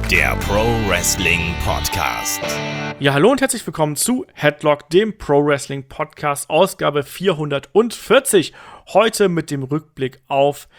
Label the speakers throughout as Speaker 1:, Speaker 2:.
Speaker 1: der Pro Wrestling Podcast.
Speaker 2: Ja, hallo und herzlich willkommen zu Headlock, dem Pro Wrestling Podcast, Ausgabe 440. Heute mit dem Rückblick auf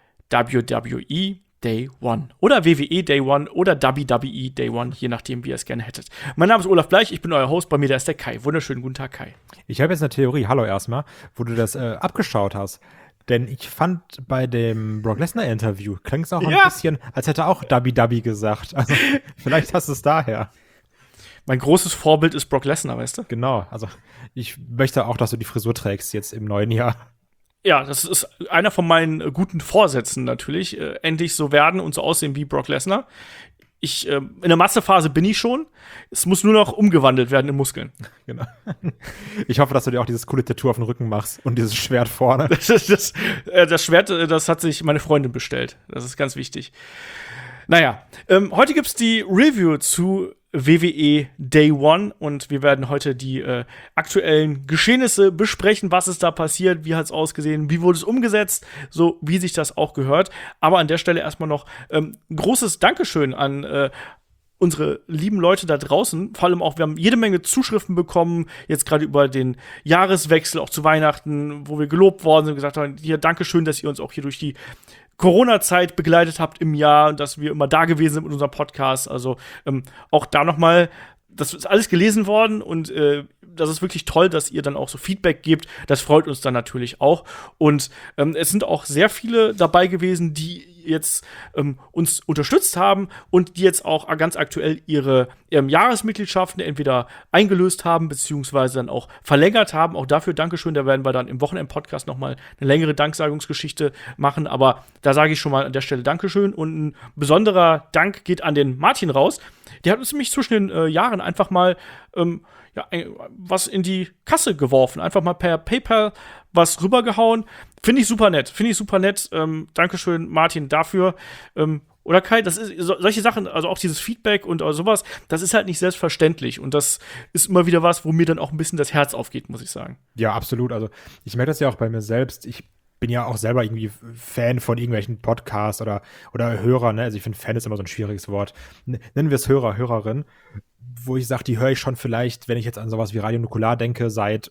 Speaker 2: WWE Day One oder WWE Day One oder WWE Day One, je nachdem, wie ihr es gerne hättet. Mein Name ist Olaf Bleich, ich bin euer Host, bei mir da ist der Kai. Wunderschönen guten Tag, Kai.
Speaker 3: Ich habe jetzt eine Theorie, hallo erstmal, wo du das abgeschaut hast. Denn ich fand bei dem Brock Lesnar-Interview klang es auch ein bisschen, als hätte er auch Dubby gesagt. Also vielleicht hast du es daher.
Speaker 2: Mein großes Vorbild ist Brock Lesnar, weißt du?
Speaker 3: Genau, also ich möchte auch, dass du die Frisur trägst jetzt im neuen Jahr.
Speaker 2: Ja, das ist einer von meinen guten Vorsätzen natürlich. Endlich so werden und so aussehen wie Brock Lesnar. In der Massephase bin ich schon. Es muss nur noch umgewandelt werden in Muskeln.
Speaker 3: Genau. Ich hoffe, dass du dir auch dieses coole Tattoo auf den Rücken machst und dieses Schwert vorne.
Speaker 2: Das Schwert, das hat sich meine Freundin bestellt. Das ist ganz wichtig. Naja, heute gibt's die Review zu WWE Day One und wir werden heute die aktuellen Geschehnisse besprechen, was ist da passiert, wie hat's ausgesehen, wie wurde es umgesetzt, so wie sich das auch gehört. Aber an der Stelle erstmal noch ein großes Dankeschön an unsere lieben Leute da draußen, vor allem auch, wir haben jede Menge Zuschriften bekommen, jetzt gerade über den Jahreswechsel, auch zu Weihnachten, wo wir gelobt worden sind und gesagt haben, hier, Dankeschön, dass ihr uns auch hier durch die Corona-Zeit begleitet habt im Jahr, dass wir immer da gewesen sind mit unserem Podcast. Also auch da nochmal, das ist alles gelesen worden und das ist wirklich toll, dass ihr dann auch so Feedback gebt. Das freut uns dann natürlich auch. Und es sind auch sehr viele dabei gewesen, die jetzt uns unterstützt haben und die jetzt auch ganz aktuell ihre Jahresmitgliedschaften entweder eingelöst haben, beziehungsweise dann auch verlängert haben. Auch dafür Dankeschön. Da werden wir dann im Wochenend-Podcast noch mal eine längere Danksagungsgeschichte machen. Aber da sage ich schon mal an der Stelle Dankeschön. Und ein besonderer Dank geht an den Martin raus. Der hat uns nämlich zwischen den Jahren einfach mal was in die Kasse geworfen. Einfach mal per PayPal was rübergehauen. Finde ich super nett. Dankeschön, Martin, dafür. Oder Kai, das ist solche Sachen, also auch dieses Feedback und sowas, das ist halt nicht selbstverständlich. Und das ist immer wieder was, wo mir dann auch ein bisschen das Herz aufgeht, muss ich sagen.
Speaker 3: Ja, absolut. Also ich merke das ja auch bei mir selbst. Ich bin ja auch selber irgendwie Fan von irgendwelchen Podcasts oder Hörer, ne? Also ich finde, Fan ist immer so ein schwieriges Wort. Nennen wir es Hörer, Hörerin, wo ich sage, die höre ich schon vielleicht, wenn ich jetzt an sowas wie Radio Nukular denke, seit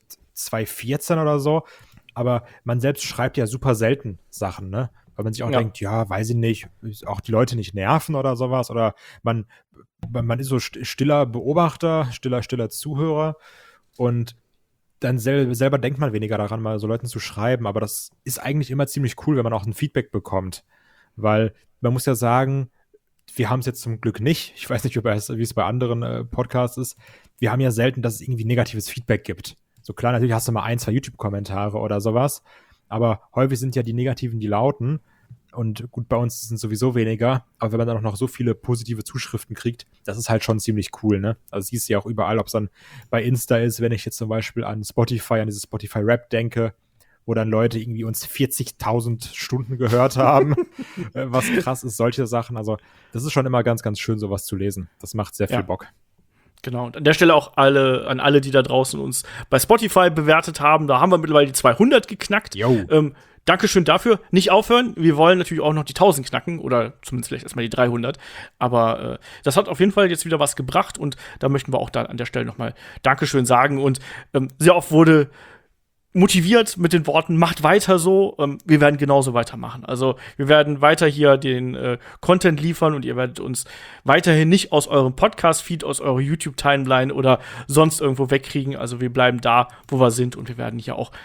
Speaker 3: 2014 oder so. Aber man selbst schreibt ja super selten Sachen, ne? Weil man sich auch denkt, ja, weiß ich nicht, auch die Leute nicht nerven oder sowas. Oder man ist so stiller Beobachter, stiller Zuhörer. Und dann selber denkt man weniger daran, mal so Leuten zu schreiben. Aber das ist eigentlich immer ziemlich cool, wenn man auch ein Feedback bekommt. Weil man muss ja sagen, wir haben es jetzt zum Glück nicht. Ich weiß nicht, wie es bei anderen Podcasts ist. Wir haben ja selten, dass es irgendwie negatives Feedback gibt. So klar, natürlich hast du mal 1, 2 YouTube-Kommentare oder sowas. Aber häufig sind ja die negativen die lauten. Und gut, bei uns sind sowieso weniger. Aber wenn man dann auch noch so viele positive Zuschriften kriegt, das ist halt schon ziemlich cool, ne? Also siehst du ja auch überall, ob es dann bei Insta ist, wenn ich jetzt zum Beispiel an dieses Spotify-Rap denke, wo dann Leute irgendwie uns 40.000 Stunden gehört haben, was krass ist, solche Sachen. Also das ist schon immer ganz, ganz schön, sowas zu lesen. Das macht sehr viel Bock.
Speaker 2: Genau, und an der Stelle auch an alle, die da draußen uns bei Spotify bewertet haben. Da haben wir mittlerweile die 200 geknackt. Dankeschön dafür. Nicht aufhören. Wir wollen natürlich auch noch die 1000 knacken oder zumindest vielleicht erstmal die 300. Aber das hat auf jeden Fall jetzt wieder was gebracht und da möchten wir auch da an der Stelle nochmal Dankeschön sagen. Und sehr oft wurde motiviert mit den Worten, macht weiter so, wir werden genauso weitermachen. Also wir werden weiter hier den Content liefern und ihr werdet uns weiterhin nicht aus eurem Podcast-Feed, aus eurer YouTube-Timeline oder sonst irgendwo wegkriegen. Also wir bleiben da, wo wir sind und wir werden hier auch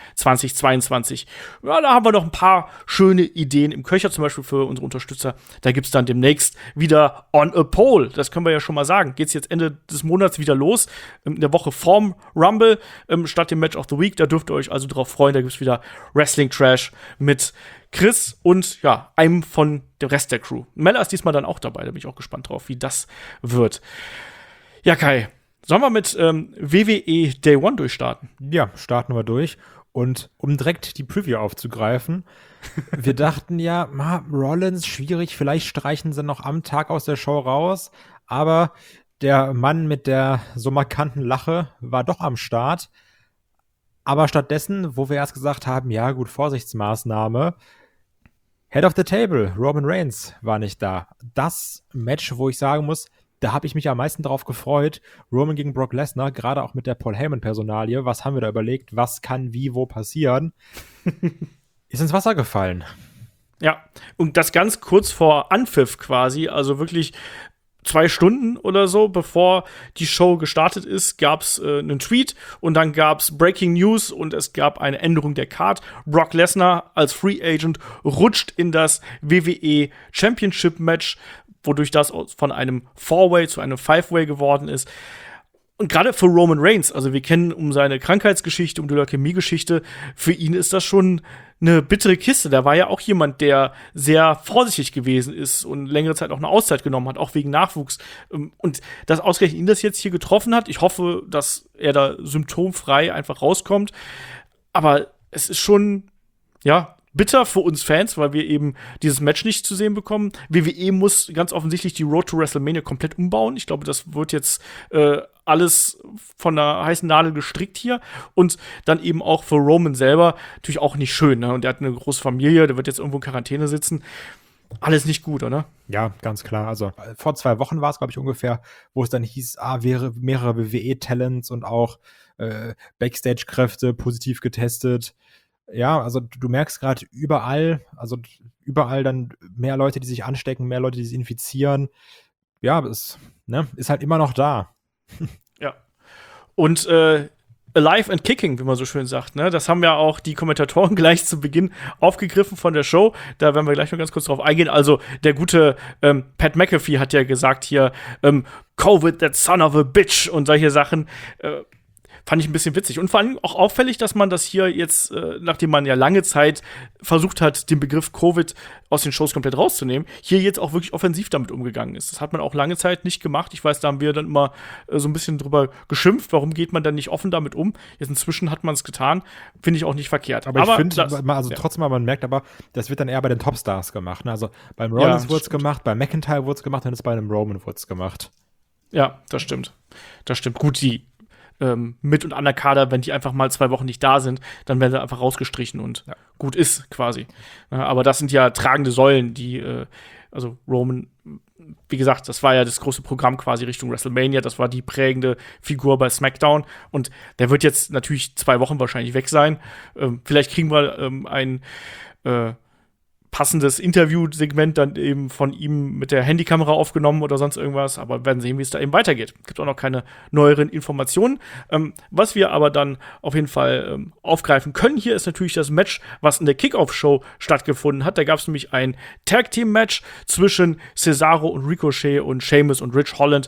Speaker 2: 2022, da haben wir noch ein paar schöne Ideen im Köcher, zum Beispiel für unsere Unterstützer. Da gibt's dann demnächst wieder On a Pole. Das können wir ja schon mal sagen. Geht's jetzt Ende des Monats wieder los, in der Woche vorm Rumble, statt dem Match of the Week. Da dürft ihr euch also drauf freuen, da gibt's wieder Wrestling Trash mit Chris und einem von dem Rest der Crew. Mella ist diesmal dann auch dabei, da bin ich auch gespannt drauf, wie das wird. Ja, Kai, sollen wir mit WWE Day One durchstarten?
Speaker 3: Ja, starten wir durch. Und um direkt die Preview aufzugreifen, wir dachten ja, Rollins, schwierig, vielleicht streichen sie noch am Tag aus der Show raus, aber der Mann mit der so markanten Lache war doch am Start. Aber stattdessen, wo wir erst gesagt haben, ja gut, Vorsichtsmaßnahme, Head of the Table, Roman Reigns war nicht da. Das Match, wo ich sagen muss, da habe ich mich am meisten drauf gefreut. Roman gegen Brock Lesnar, gerade auch mit der Paul Heyman-Personalie. Was haben wir da überlegt? Was kann wie, wo passieren? Ist ins Wasser gefallen.
Speaker 2: Ja, und das ganz kurz vor Anpfiff quasi, also wirklich 2 Stunden oder so, bevor die Show gestartet ist, gab's einen Tweet und dann gab's Breaking News und es gab eine Änderung der Card. Brock Lesnar als Free Agent rutscht in das WWE Championship Match, wodurch das von einem 4-Way zu einem 5-Way geworden ist. Und gerade für Roman Reigns, also wir kennen um seine Krankheitsgeschichte, um die Leukämie-Geschichte, für ihn ist das schon eine bittere Kiste. Der war ja auch jemand, der sehr vorsichtig gewesen ist und längere Zeit auch eine Auszeit genommen hat, auch wegen Nachwuchs. Und dass ausgerechnet ihn das jetzt hier getroffen hat, ich hoffe, dass er da symptomfrei einfach rauskommt. Aber es ist schon, ja, bitter für uns Fans, weil wir eben dieses Match nicht zu sehen bekommen. WWE muss ganz offensichtlich die Road to WrestleMania komplett umbauen. Ich glaube, das wird jetzt alles von der heißen Nadel gestrickt hier. Und dann eben auch für Roman selber natürlich auch nicht schön. Ne? Und der hat eine große Familie, der wird jetzt irgendwo in Quarantäne sitzen. Alles nicht gut, oder?
Speaker 3: Ja, ganz klar. Also vor 2 Wochen war es, glaube ich, ungefähr, wo es dann hieß, wäre mehrere WWE-Talents und auch Backstage-Kräfte positiv getestet. Ja, also du merkst gerade überall dann mehr Leute, die sich anstecken, mehr Leute, die sich infizieren. Ja, ist halt immer noch da.
Speaker 2: Ja. Und Alive and Kicking, wie man so schön sagt, ne? Das haben ja auch die Kommentatoren gleich zu Beginn aufgegriffen von der Show. Da werden wir gleich noch ganz kurz drauf eingehen. Also der gute Pat McAfee hat ja gesagt hier, Covid, that son of a bitch und solche Sachen. Fand ich ein bisschen witzig. Und vor allem auch auffällig, dass man das hier jetzt, nachdem man ja lange Zeit versucht hat, den Begriff Covid aus den Shows komplett rauszunehmen, hier jetzt auch wirklich offensiv damit umgegangen ist. Das hat man auch lange Zeit nicht gemacht. Ich weiß, da haben wir dann immer so ein bisschen drüber geschimpft. Warum geht man dann nicht offen damit um? Jetzt inzwischen hat man es getan. Finde ich auch nicht verkehrt.
Speaker 3: Aber ich finde, trotzdem, man merkt aber, das wird dann eher bei den Topstars gemacht. Ne? Also beim Rollins wurde es gemacht, bei McIntyre wurde es gemacht und jetzt bei einem Roman wurde es gemacht.
Speaker 2: Ja, das stimmt. Das stimmt. Gut, die mit und an der Kader, wenn die einfach mal 2 Wochen nicht da sind, dann werden sie einfach rausgestrichen und gut ist quasi. Ja, aber das sind ja tragende Säulen, die, also Roman, wie gesagt, das war ja das große Programm quasi Richtung WrestleMania, das war die prägende Figur bei SmackDown und der wird jetzt natürlich 2 Wochen wahrscheinlich weg sein. Vielleicht kriegen wir ein passendes Interviewsegment dann eben von ihm mit der Handykamera aufgenommen oder sonst irgendwas, aber wir werden sehen, wie es da eben weitergeht. Gibt auch noch keine neueren Informationen. Was wir aber dann auf jeden Fall aufgreifen können hier, ist natürlich das Match, was in der Kickoff-Show stattgefunden hat. Da gab es nämlich ein Tag-Team-Match zwischen Cesaro und Ricochet und Sheamus und Rich Holland.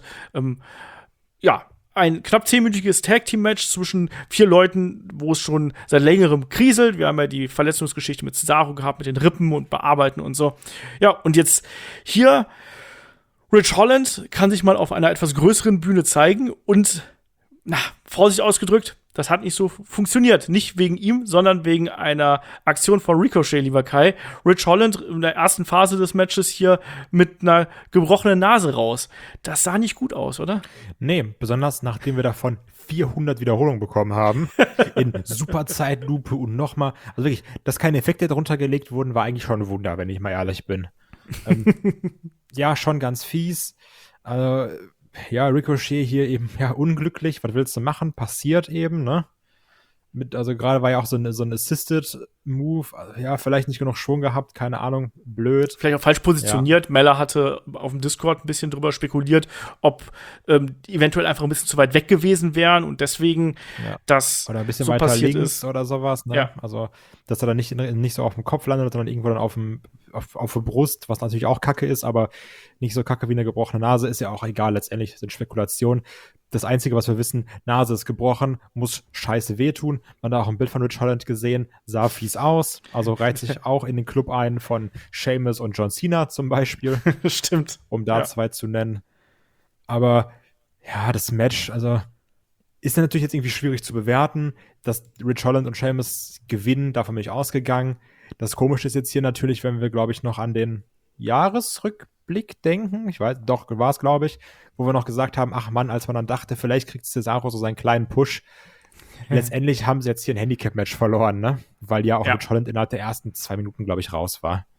Speaker 2: Ein knapp 10-minütiges Tag-Team-Match zwischen 4 Leuten, wo es schon seit längerem kriselt. Wir haben ja die Verletzungsgeschichte mit Cesaro gehabt, mit den Rippen und Bearbeiten und so. Ja, und jetzt hier Rich Holland kann sich mal auf einer etwas größeren Bühne zeigen und, vorsichtig ausgedrückt, das hat nicht so funktioniert. Nicht wegen ihm, sondern wegen einer Aktion von Ricochet, lieber Kai. Rich Holland in der ersten Phase des Matches hier mit einer gebrochenen Nase raus. Das sah nicht gut aus, oder?
Speaker 3: Nee, besonders nachdem wir davon 400 Wiederholungen bekommen haben. In super Zeitlupe und nochmal. Also wirklich, dass keine Effekte drunter gelegt wurden, war eigentlich schon ein Wunder, wenn ich mal ehrlich bin. Ja, schon ganz fies. Ricochet hier eben, unglücklich, was willst du machen? Passiert eben, ne? Also gerade war ja auch so ein Assisted Move, vielleicht nicht genug Schwung gehabt, keine Ahnung, blöd.
Speaker 2: Vielleicht auch falsch positioniert. Ja. Meller hatte auf dem Discord ein bisschen drüber spekuliert, ob die eventuell einfach ein bisschen zu weit weg gewesen wären und deswegen das
Speaker 3: oder ein bisschen
Speaker 2: so
Speaker 3: weiter
Speaker 2: passiert
Speaker 3: links
Speaker 2: ist.
Speaker 3: Oder sowas, ne?
Speaker 2: Ja.
Speaker 3: Also, dass er dann nicht so auf dem Kopf landet, sondern irgendwo dann auf der Brust, was natürlich auch kacke ist, aber nicht so kacke wie eine gebrochene Nase, ist ja auch egal, letztendlich, das sind Spekulationen. Das Einzige, was wir wissen, Nase ist gebrochen, muss scheiße wehtun. Man hat auch ein Bild von Rich Holland gesehen, sah fies aus. Also reiht sich auch in den Club ein von Sheamus und John Cena zum Beispiel.
Speaker 2: Stimmt.
Speaker 3: Um da 2 zu nennen. Aber das Match, also ist natürlich jetzt irgendwie schwierig zu bewerten. Dass Rich Holland und Sheamus gewinnen, davon bin ich ausgegangen. Das Komische ist jetzt hier natürlich, wenn wir, glaube ich, noch an den Jahresrückblick denken. Ich weiß, doch, war es, glaube ich, wo wir noch gesagt haben, ach Mann, als man dann dachte, vielleicht kriegt Cesaro so seinen kleinen Push. Letztendlich haben sie jetzt hier ein Handicap-Match verloren, ne? Weil ja auch Rich Holland innerhalb der ersten 2 Minuten, glaube ich, raus war.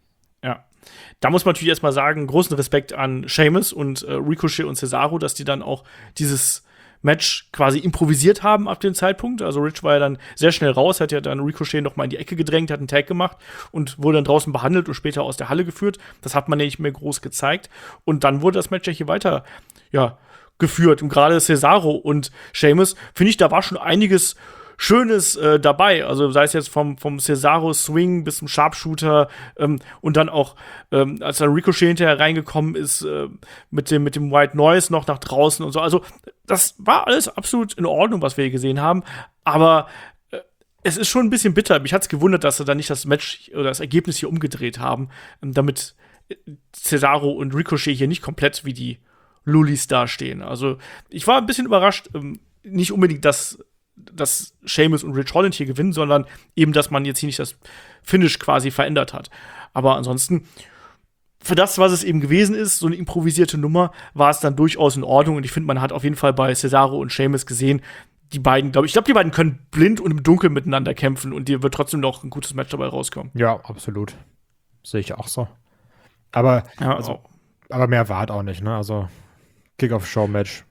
Speaker 2: Ja. Da muss man natürlich erstmal sagen, großen Respekt an Sheamus und Ricochet und Cesaro, dass die dann auch dieses Match quasi improvisiert haben ab dem Zeitpunkt. Also Rich war ja dann sehr schnell raus, hat ja dann Ricochet noch mal in die Ecke gedrängt, hat einen Tag gemacht und wurde dann draußen behandelt und später aus der Halle geführt. Das hat man ja nicht mehr groß gezeigt. Und dann wurde das Match ja hier weiter, geführt. Und gerade Cesaro und Sheamus, finde ich, da war schon einiges Schönes dabei. Also sei es jetzt vom Cesaro-Swing bis zum Sharpshooter und dann auch, als dann Ricochet hinterher reingekommen ist, mit dem White Noise noch nach draußen und so. Also das war alles absolut in Ordnung, was wir hier gesehen haben. Aber es ist schon ein bisschen bitter. Mich hat's gewundert, dass sie dann nicht das Match oder das Ergebnis hier umgedreht haben, damit Cesaro und Ricochet hier nicht komplett wie die Lulis dastehen. Also ich war ein bisschen überrascht, nicht unbedingt, dass Sheamus und Rich Holland hier gewinnen, sondern eben, dass man jetzt hier nicht das Finish quasi verändert hat. Aber ansonsten, für das, was es eben gewesen ist, so eine improvisierte Nummer, war es dann durchaus in Ordnung. Und ich finde, man hat auf jeden Fall bei Cesaro und Sheamus gesehen, die beiden, ich glaube, die beiden können blind und im Dunkeln miteinander kämpfen und dir wird trotzdem noch ein gutes Match dabei rauskommen.
Speaker 3: Ja, absolut. Sehe ich auch so. Aber, aber mehr war auch nicht, ne? Also, Kick-Off-Show-Match.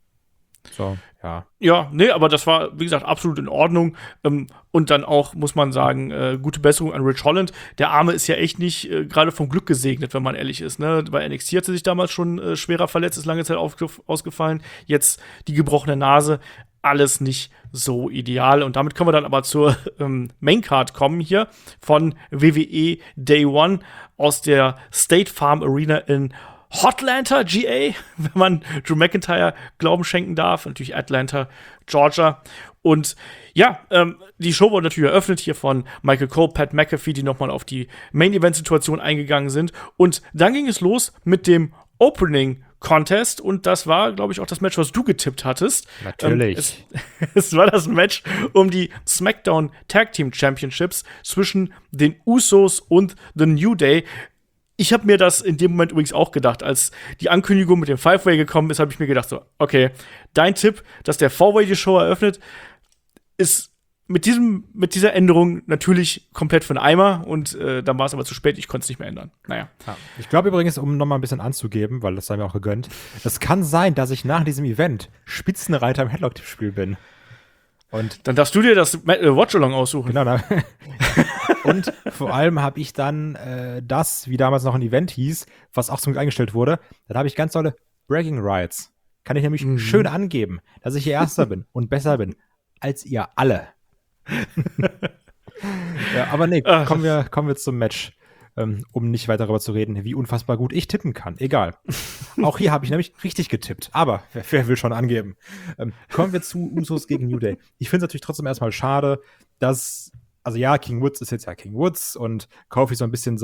Speaker 3: So, ja.
Speaker 2: Ja, nee, aber das war, wie gesagt, absolut in Ordnung. Und dann auch, muss man sagen, gute Besserung an Rich Holland. Der Arme ist ja echt nicht gerade vom Glück gesegnet, wenn man ehrlich ist. Ne? Bei NXT hat er sich damals schon schwerer verletzt, ist lange Zeit ausgefallen. Jetzt die gebrochene Nase. Alles nicht so ideal. Und damit können wir dann aber zur Maincard kommen hier von WWE Day One aus der State Farm Arena in Hotlanta, GA, wenn man Drew McIntyre Glauben schenken darf. Natürlich Atlanta, Georgia. Und ja, die Show wurde natürlich eröffnet hier von Michael Cole, Pat McAfee, die nochmal auf die Main-Event-Situation eingegangen sind. Und dann ging es los mit dem Opening Contest und das war, glaube ich, auch das Match, was du getippt hattest.
Speaker 3: Natürlich.
Speaker 2: Es war das Match um die SmackDown Tag Team Championships zwischen den Usos und The New Day. Ich habe mir das in dem Moment übrigens auch gedacht, als die Ankündigung mit dem Five-Way gekommen ist, habe ich mir gedacht so, okay, dein Tipp, dass der Four-Way die Show eröffnet, ist mit dieser Änderung natürlich komplett für den Eimer und dann war es aber zu spät, ich konnte es nicht mehr ändern. Naja.
Speaker 3: Ja. Ich glaube übrigens, um noch mal ein bisschen anzugeben, weil das sei mir auch gegönnt, es kann sein, dass ich nach diesem Event Spitzenreiter im Headlock-Tippspiel bin. Und
Speaker 2: dann darfst du dir das Watch-Along aussuchen.
Speaker 3: Genau. Und vor allem habe ich dann das, wie damals noch ein Event hieß, was auch zum Glück eingestellt wurde, dann habe ich ganz tolle Bragging Rights. Kann ich nämlich schön angeben, dass ich hier Erster bin und besser bin als ihr alle. Ja, aber nee, kommen wir zum Match, um nicht weiter darüber zu reden, wie unfassbar gut ich tippen kann. Egal. Auch hier habe ich nämlich richtig getippt. Aber wer will schon angeben? Kommen wir zu Usos gegen New Day. Ich finde es natürlich trotzdem erstmal schade, dass, also ja, King Woods ist jetzt ja King Woods und Kofi so ein bisschen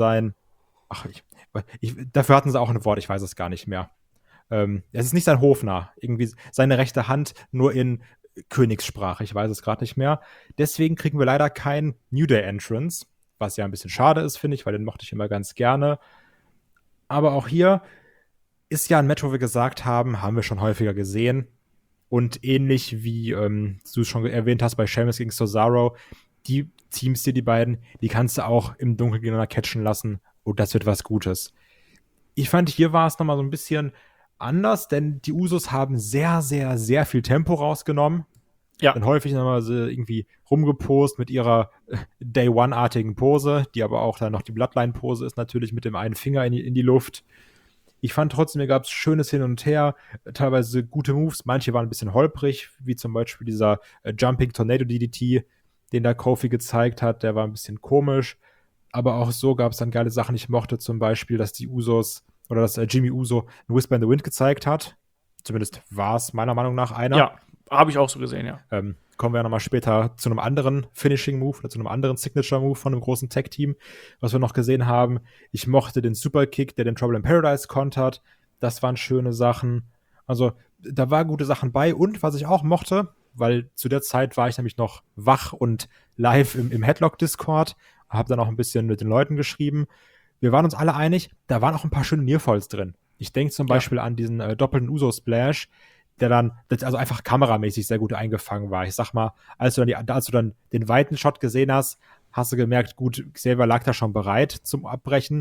Speaker 3: dafür hatten sie auch ein Wort, ich weiß es gar nicht mehr. Es ist nicht sein Hofnarr. Irgendwie seine rechte Hand nur in Königssprache, ich weiß es gerade nicht mehr. Deswegen kriegen wir leider kein New Day Entrance, was ja ein bisschen schade ist, finde ich, weil den mochte ich immer ganz gerne. Aber auch hier ist ja ein Match, wo wir gesagt haben wir schon häufiger gesehen. Und ähnlich wie du es schon erwähnt hast bei Sheamus gegen Cesaro, die Teams die beiden, die kannst du auch im Dunkeln gegeneinander catchen lassen und das wird was Gutes. Ich fand, hier war es nochmal so ein bisschen anders, denn die Usos haben sehr, sehr, sehr viel Tempo rausgenommen. Ja. Dann häufig nochmal so irgendwie rumgepost mit ihrer Day-One-artigen Pose, die aber auch dann noch die Bloodline-Pose ist, natürlich mit dem einen Finger in die Luft. Ich fand trotzdem, hier gab es schönes Hin und Her, teilweise gute Moves, manche waren ein bisschen holprig, wie zum Beispiel dieser Jumping Tornado DDT, den da Kofi gezeigt hat, der war ein bisschen komisch, aber auch so gab es dann geile Sachen. Ich mochte zum Beispiel, dass die Usos oder dass Jimmy Uso ein Whisper in the Wind gezeigt hat. Zumindest war es meiner Meinung nach einer.
Speaker 2: Ja, habe ich auch so gesehen, ja.
Speaker 3: Kommen wir ja nochmal später zu einem anderen Finishing-Move oder zu einem anderen Signature-Move von einem großen Tag-Team, was wir noch gesehen haben. Ich mochte den Superkick, der den Trouble in Paradise kontert. Das waren schöne Sachen. Also, da waren gute Sachen bei. Und was ich auch mochte, weil zu der Zeit war ich nämlich noch wach und live im Headlock-Discord, habe dann auch ein bisschen mit den Leuten geschrieben. Wir waren uns alle einig, da waren auch ein paar schöne Nearfalls drin. Ich denke zum Beispiel an diesen doppelten Uso-Splash, der dann also einfach kameramäßig sehr gut eingefangen war. Ich sag mal, als du dann den weiten Shot gesehen hast, hast du gemerkt, gut, Xavier lag da schon bereit zum Abbrechen.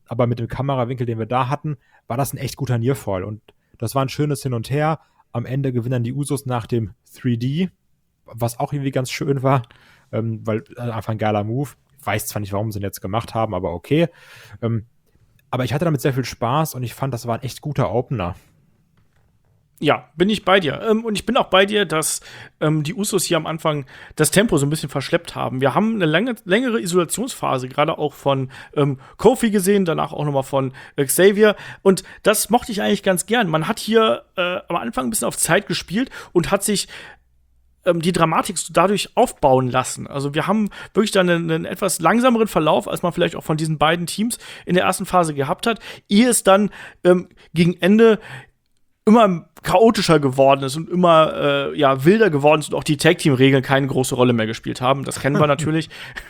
Speaker 3: aber mit dem Kamerawinkel, den wir da hatten, war das ein echt guter Nearfall. Und das war ein schönes Hin und Her. Am Ende gewinnen die Usos nach dem 3D, was auch irgendwie ganz schön war, weil einfach ein geiler Move. Ich weiß zwar nicht, warum sie ihn jetzt gemacht haben, aber okay. Aber ich hatte damit sehr viel Spaß und ich fand, das war ein echt guter Opener.
Speaker 2: Ja, bin ich bei dir. Und ich bin auch bei dir, dass die Usos hier am Anfang das Tempo so ein bisschen verschleppt haben. Wir haben eine längere Isolationsphase, gerade auch von Kofi gesehen, danach auch nochmal von Xavier. Und das mochte ich eigentlich ganz gern. Man hat hier am Anfang ein bisschen auf Zeit gespielt und hat sich die Dramatik dadurch aufbauen lassen. Also wir haben wirklich dann einen etwas langsameren Verlauf, als man vielleicht auch von diesen beiden Teams in der ersten Phase gehabt hat, ehe es dann gegen Ende immer chaotischer geworden ist und immer wilder geworden ist und auch die Tag-Team-Regeln keine große Rolle mehr gespielt haben. Das kennen wir natürlich.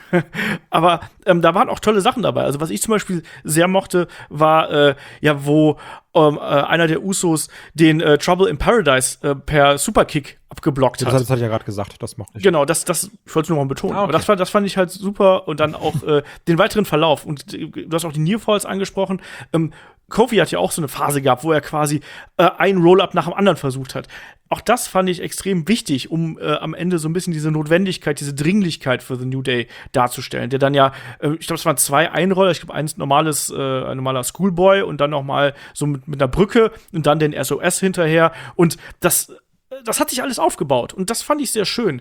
Speaker 2: Aber da waren auch tolle Sachen dabei. Also was ich zum Beispiel sehr mochte, war wo einer der Usos den Trouble in Paradise per Superkick abgeblockt hat.
Speaker 3: Das hatte ich ja gerade gesagt, das mochte ich.
Speaker 2: Genau, ich wollte es nur mal betonen.
Speaker 3: Okay.
Speaker 2: Aber das fand ich halt super. Und dann auch den weiteren Verlauf. Und du hast auch die Nearfalls angesprochen. Kofi hat ja auch so eine Phase gehabt, wo er quasi ein Roll-Up nach dem anderen versucht hat. Auch das fand ich extrem wichtig, um am Ende so ein bisschen diese Notwendigkeit, diese Dringlichkeit für The New Day darzustellen. Der dann ja, ich glaube, es waren 2 Einroller, ich glaube, ein normaler Schoolboy und dann noch mal so mit einer Brücke und dann den SOS hinterher. Und das hat sich alles aufgebaut und das fand ich sehr schön,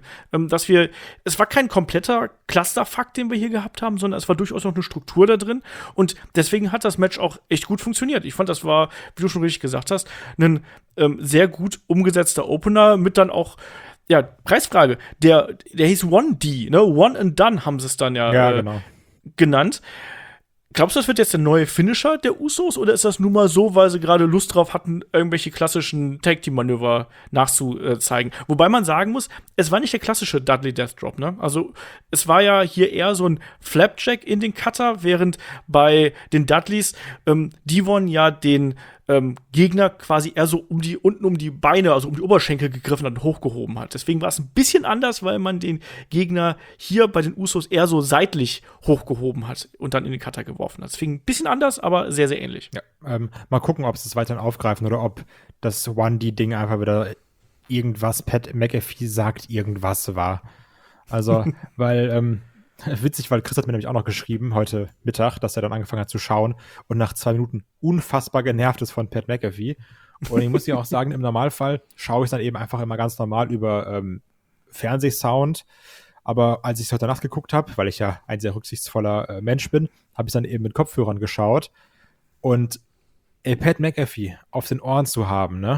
Speaker 2: es war kein kompletter Clusterfuck, den wir hier gehabt haben, sondern es war durchaus noch eine Struktur da drin und deswegen hat das Match auch echt gut funktioniert. Ich fand, das war, wie du schon richtig gesagt hast, ein sehr gut umgesetzter Opener mit dann auch, ja, Preisfrage, der hieß 1D, ne, One and Done haben sie es dann
Speaker 3: genau.
Speaker 2: genannt. Glaubst du, das wird jetzt der neue Finisher der Usos oder ist das nun mal so, weil sie gerade Lust drauf hatten, irgendwelche klassischen Tag-Team-Manöver nachzuzeigen? Wobei man sagen muss, es war nicht der klassische Dudley Death Drop, ne? Also es war ja hier eher so ein Flapjack in den Cutter, während bei den Dudleys Devon ja den Gegner quasi eher so unten um die Beine, also um die Oberschenkel gegriffen hat und hochgehoben hat. Deswegen war es ein bisschen anders, weil man den Gegner hier bei den Usos eher so seitlich hochgehoben hat und dann in den Cutter geworfen hat. Deswegen ein bisschen anders, aber sehr, sehr ähnlich.
Speaker 3: Ja, mal gucken, ob sie es weiterhin aufgreifen oder ob das 1D-Ding einfach wieder irgendwas, Pat McAfee sagt, irgendwas war. Also, weil witzig, weil Chris hat mir nämlich auch noch geschrieben, heute Mittag, dass er dann angefangen hat zu schauen und nach 2 Minuten unfassbar genervt ist von Pat McAfee. Und ich muss ja auch sagen, im Normalfall schaue ich es dann eben einfach immer ganz normal über Fernsehsound. Aber als ich es heute Nacht geguckt habe, weil ich ja ein sehr rücksichtsvoller Mensch bin, habe ich dann eben mit Kopfhörern geschaut. Und Pat McAfee auf den Ohren zu haben, ne?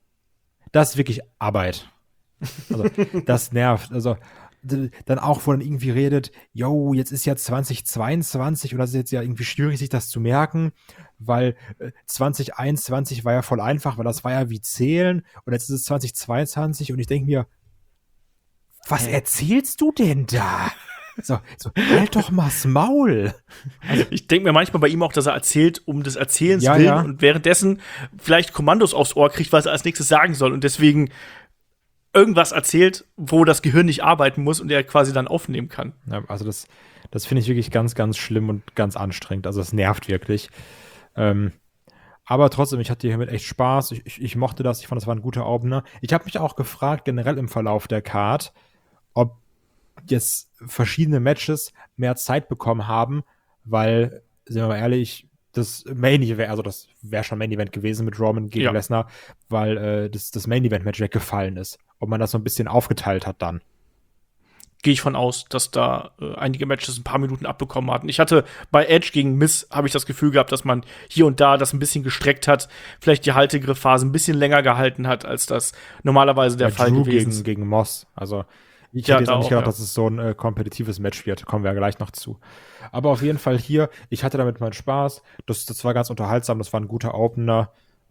Speaker 3: Das ist wirklich Arbeit. Also, das nervt. Also, dann auch, wo dann irgendwie redet, yo, jetzt ist ja 2022 und das ist jetzt ja irgendwie schwierig, sich das zu merken, weil 2021 war ja voll einfach, weil das war ja wie Zählen und jetzt ist es 2022 und ich denke mir, was erzählst du denn da? So, halt doch mal's Maul.
Speaker 2: Also, ich denke mir manchmal bei ihm auch, dass er erzählt um des Erzählens willen und währenddessen vielleicht Kommandos aufs Ohr kriegt, was er als nächstes sagen soll und deswegen irgendwas erzählt, wo das Gehirn nicht arbeiten muss und er quasi dann aufnehmen kann.
Speaker 3: Ja, also das finde ich wirklich ganz, ganz schlimm und ganz anstrengend. Also das nervt wirklich. Aber trotzdem, ich hatte hiermit echt Spaß. Ich mochte das. Ich fand, das war ein guter Opener. Ich habe mich auch gefragt, generell im Verlauf der Card, ob jetzt verschiedene Matches mehr Zeit bekommen haben, weil, sind wir mal ehrlich, das Main Event, also das wäre schon Main Event gewesen mit Roman gegen Lesnar, weil das Main Event Match weggefallen ist. Ob man das so ein bisschen aufgeteilt hat dann.
Speaker 2: Gehe ich von aus, dass da einige Matches ein paar Minuten abbekommen hatten. Ich hatte bei Edge gegen Miz, habe ich das Gefühl gehabt, dass man hier und da das ein bisschen gestreckt hat, vielleicht die Haltegriffphase ein bisschen länger gehalten hat, als das normalerweise der Fall gewesen ist.
Speaker 3: Gegen Moss, also ich hätte jetzt auch nicht gedacht, dass es so ein kompetitives Match wird. Kommen wir ja gleich noch zu. Aber auf jeden Fall hier, ich hatte damit meinen Spaß. Das war ganz unterhaltsam, das war ein guter Opener.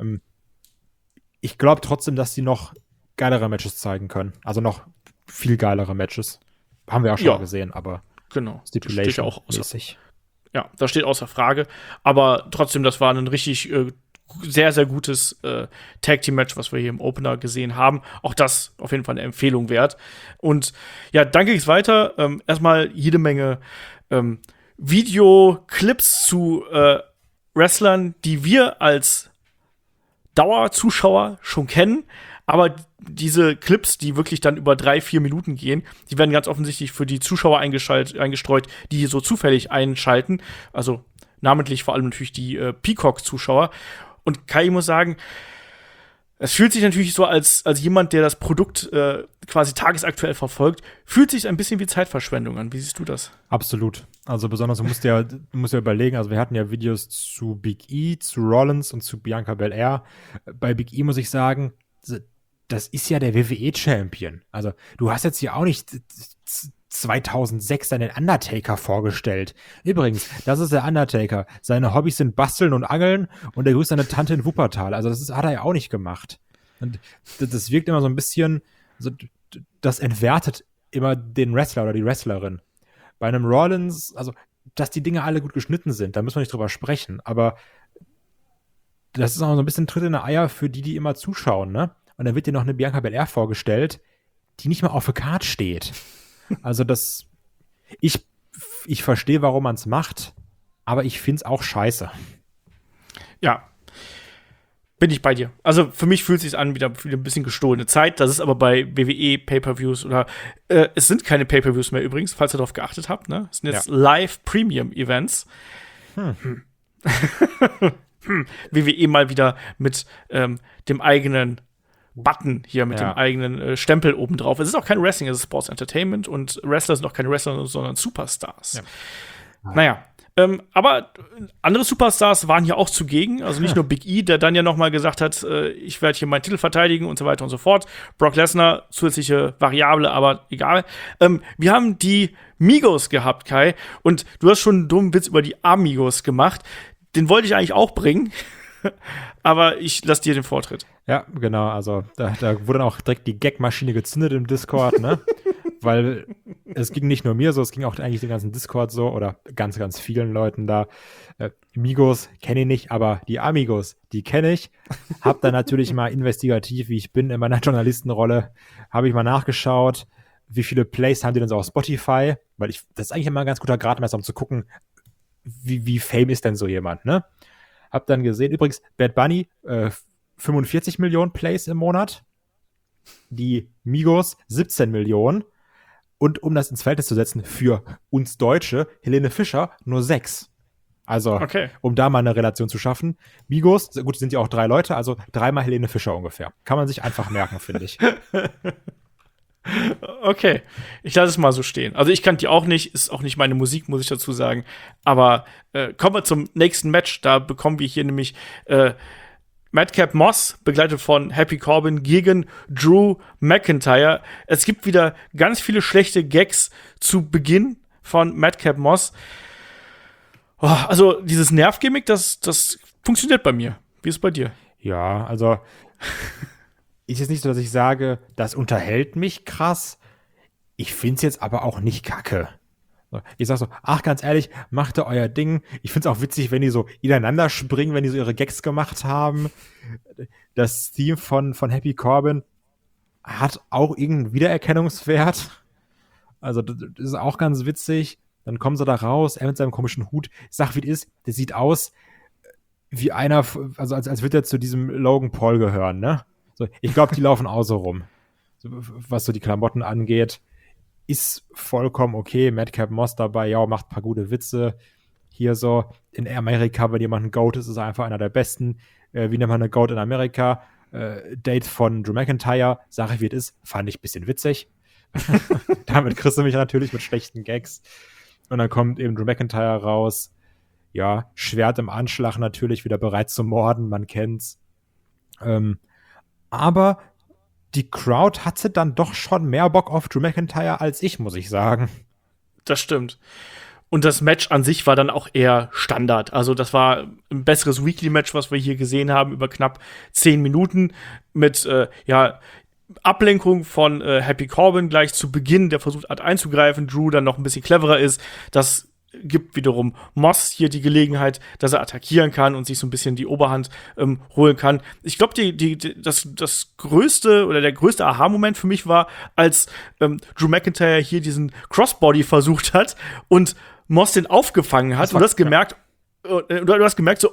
Speaker 3: Ich glaube trotzdem, dass die noch geilere Matches zeigen können. Also noch viel geilere Matches. Haben wir auch schon mal gesehen, aber
Speaker 2: genau.
Speaker 3: Stipulation mäßig.
Speaker 2: Ja, das steht außer Frage. Aber trotzdem, das war ein richtig sehr, sehr gutes Tag-Team-Match, was wir hier im Opener gesehen haben. Auch das auf jeden Fall eine Empfehlung wert. Und ja, dann ging es weiter. Erstmal jede Menge Videoclips zu Wrestlern, die wir als Dauerzuschauer schon kennen, aber diese Clips, die wirklich dann über 3-4 Minuten gehen, die werden ganz offensichtlich für die Zuschauer eingestreut, die hier so zufällig einschalten. Also namentlich vor allem natürlich die Peacock-Zuschauer. Und Kai, ich muss sagen, es fühlt sich natürlich so als jemand, der das Produkt quasi tagesaktuell verfolgt, fühlt sich ein bisschen wie Zeitverschwendung an. Wie siehst du das?
Speaker 3: Absolut. Also besonders, du musst ja überlegen, also wir hatten ja Videos zu Big E, zu Rollins und zu Bianca Belair. Bei Big E muss ich sagen, das ist ja der WWE-Champion. Also du hast jetzt hier auch nicht 2006 den Undertaker vorgestellt. Übrigens, das ist der Undertaker. Seine Hobbys sind Basteln und Angeln und er grüßt seine Tante in Wuppertal. Also hat er ja auch nicht gemacht. Und das wirkt immer so ein bisschen, so, das entwertet immer den Wrestler oder die Wrestlerin. Bei einem Rollins, also dass die Dinge alle gut geschnitten sind, da müssen wir nicht drüber sprechen. Aber das ist auch so ein bisschen Tritt in die Eier für die immer zuschauen, ne? Und dann wird dir noch eine Bianca Belair vorgestellt, die nicht mal auf der Card steht. Also ich verstehe, warum man es macht, aber ich finde es auch scheiße.
Speaker 2: Ja, bin ich bei dir. Also für mich fühlt es sich an wie ein bisschen gestohlene Zeit. Das ist aber bei WWE Pay-Per-Views oder es sind keine Pay-Per-Views mehr übrigens, falls ihr darauf geachtet habt. Ne? Es sind jetzt Live-Premium-Events. WWE mal wieder mit dem eigenen Button hier, mit dem eigenen Stempel oben drauf. Es ist auch kein Wrestling, es ist Sports Entertainment und Wrestler sind auch keine Wrestler, sondern Superstars. Ja. Naja, aber andere Superstars waren hier auch zugegen. Also nicht nur Big E, der dann ja noch mal gesagt hat, ich werde hier meinen Titel verteidigen und so weiter und so fort. Brock Lesnar, zusätzliche Variable, aber egal. Wir haben die Migos gehabt, Kai. Und du hast schon einen dummen Witz über die Amigos gemacht. Den wollte ich eigentlich auch bringen. Aber ich lasse dir den Vortritt.
Speaker 3: Ja, genau. Also da wurde dann auch direkt die Gag-Maschine gezündet im Discord, ne? Weil es ging nicht nur mir so, es ging auch eigentlich den ganzen Discord so oder ganz, ganz vielen Leuten da. Migos kenne ich nicht, aber die Amigos, die kenne ich. Hab dann natürlich mal investigativ, wie ich bin in meiner Journalistenrolle, habe ich mal nachgeschaut, wie viele Plays haben die denn so auf Spotify? Weil das ist eigentlich immer ein ganz guter Gradmesser, um zu gucken, wie fame ist denn so jemand, ne? Hab dann gesehen, übrigens, Bad Bunny, 45 Millionen Plays im Monat. Die Migos 17 Millionen. Und um das ins Verhältnis zu setzen, für uns Deutsche, Helene Fischer nur 6. Also, um da mal eine Relation zu schaffen. Migos, gut, sind ja auch 3 Leute, also 3-mal Helene Fischer ungefähr. Kann man sich einfach merken, finde ich.
Speaker 2: Okay, ich lasse es mal so stehen. Also ich kannte die auch nicht, ist auch nicht meine Musik, muss ich dazu sagen. Aber kommen wir zum nächsten Match. Da bekommen wir hier nämlich Madcap Moss, begleitet von Happy Corbin, gegen Drew McIntyre. Es gibt wieder ganz viele schlechte Gags zu Beginn von Madcap Moss. Oh, also dieses Nervgimmick, das funktioniert bei mir. Wie ist es bei dir?
Speaker 3: Ja, also ist jetzt nicht so, dass ich sage, das unterhält mich krass. Ich finde es jetzt aber auch nicht kacke. Ich sag so, ach, ganz ehrlich, macht ihr euer Ding. Ich finde es auch witzig, wenn die so ineinander springen, wenn die so ihre Gags gemacht haben. Das Theme von Happy Corbin hat auch irgendeinen Wiedererkennungswert. Also, das ist auch ganz witzig. Dann kommen sie da raus, er mit seinem komischen Hut. Ich sag, wie es ist, der sieht aus wie einer, also als würde er zu diesem Logan Paul gehören, ne? So, ich glaube, die laufen auch so rum. So, was so die Klamotten angeht, ist vollkommen okay. Madcap Moss dabei, ja, macht ein paar gute Witze. Hier so in Amerika, wenn jemand ein Goat ist, ist er einfach einer der Besten. Wie nennt man eine Goat in Amerika? Date von Drew McIntyre, Sache wie es ist, fand ich ein bisschen witzig. Damit kriegst du mich natürlich mit schlechten Gags. Und dann kommt eben Drew McIntyre raus. Ja, Schwert im Anschlag natürlich, wieder bereit zu morden, man kennt's. Aber die Crowd hatte dann doch schon mehr Bock auf Drew McIntyre als ich, muss ich sagen.
Speaker 2: Das stimmt. Und das Match an sich war dann auch eher Standard. Also das war ein besseres Weekly-Match, was wir hier gesehen haben, über knapp 10 Minuten mit Ablenkung von Happy Corbin gleich zu Beginn, der versucht hat einzugreifen, Drew dann noch ein bisschen cleverer ist. Das gibt wiederum Moss hier die Gelegenheit, dass er attackieren kann und sich so ein bisschen die Oberhand holen kann. Ich glaube, das größte oder der größte Aha-Moment für mich war, als Drew McIntyre hier diesen Crossbody versucht hat und Moss den aufgefangen hat. Du hast gemerkt, du hast gemerkt, so,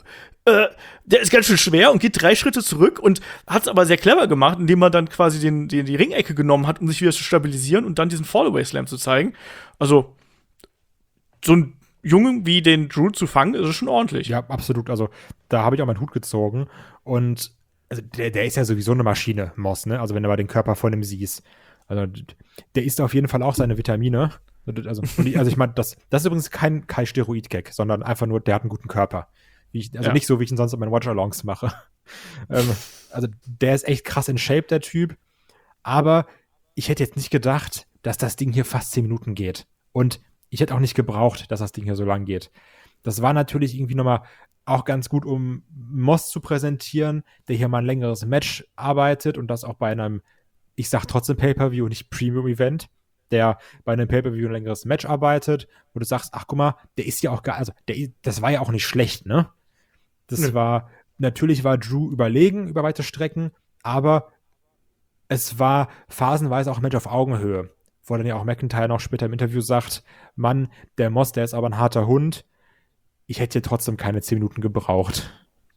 Speaker 2: der ist ganz schön schwer und geht 3 Schritte zurück und hat es aber sehr clever gemacht, indem er dann quasi die Ringecke genommen hat, um sich wieder zu stabilisieren und dann diesen Fallaway-Slam zu zeigen. Also, so ein Jungen wie den Drew zu fangen, ist schon ordentlich.
Speaker 3: Ja, absolut. Also, da habe ich auch meinen Hut gezogen. Und also, der ist ja sowieso eine Maschine, Moss, ne? Also, wenn du mal den Körper von ihm siehst. Also, der isst auf jeden Fall auch seine Vitamine. Also ich meine, das ist übrigens kein Steroid-Gag, sondern einfach nur, der hat einen guten Körper. Nicht so, wie ich ihn sonst in meinen Watch-Alongs mache. Also, der ist echt krass in Shape, der Typ. Aber ich hätte jetzt nicht gedacht, dass das Ding hier fast 10 Minuten geht. Und ich hätte auch nicht gebraucht, dass das Ding hier so lang geht. Das war natürlich irgendwie nochmal auch ganz gut, um Moss zu präsentieren, der hier mal ein längeres Match arbeitet und das auch bei einem, ich sag trotzdem Pay-Per-View und nicht Premium-Event, der bei einem Pay-Per-View ein längeres Match arbeitet, wo du sagst, ach guck mal, der ist ja auch geil, also das war ja auch nicht schlecht, ne? Natürlich war Drew überlegen über weite Strecken, aber es war phasenweise auch ein Match auf Augenhöhe, wo dann ja auch McIntyre noch später im Interview sagt, Mann, der Moss, der ist aber ein harter Hund, ich hätte hier trotzdem keine 10 Minuten gebraucht.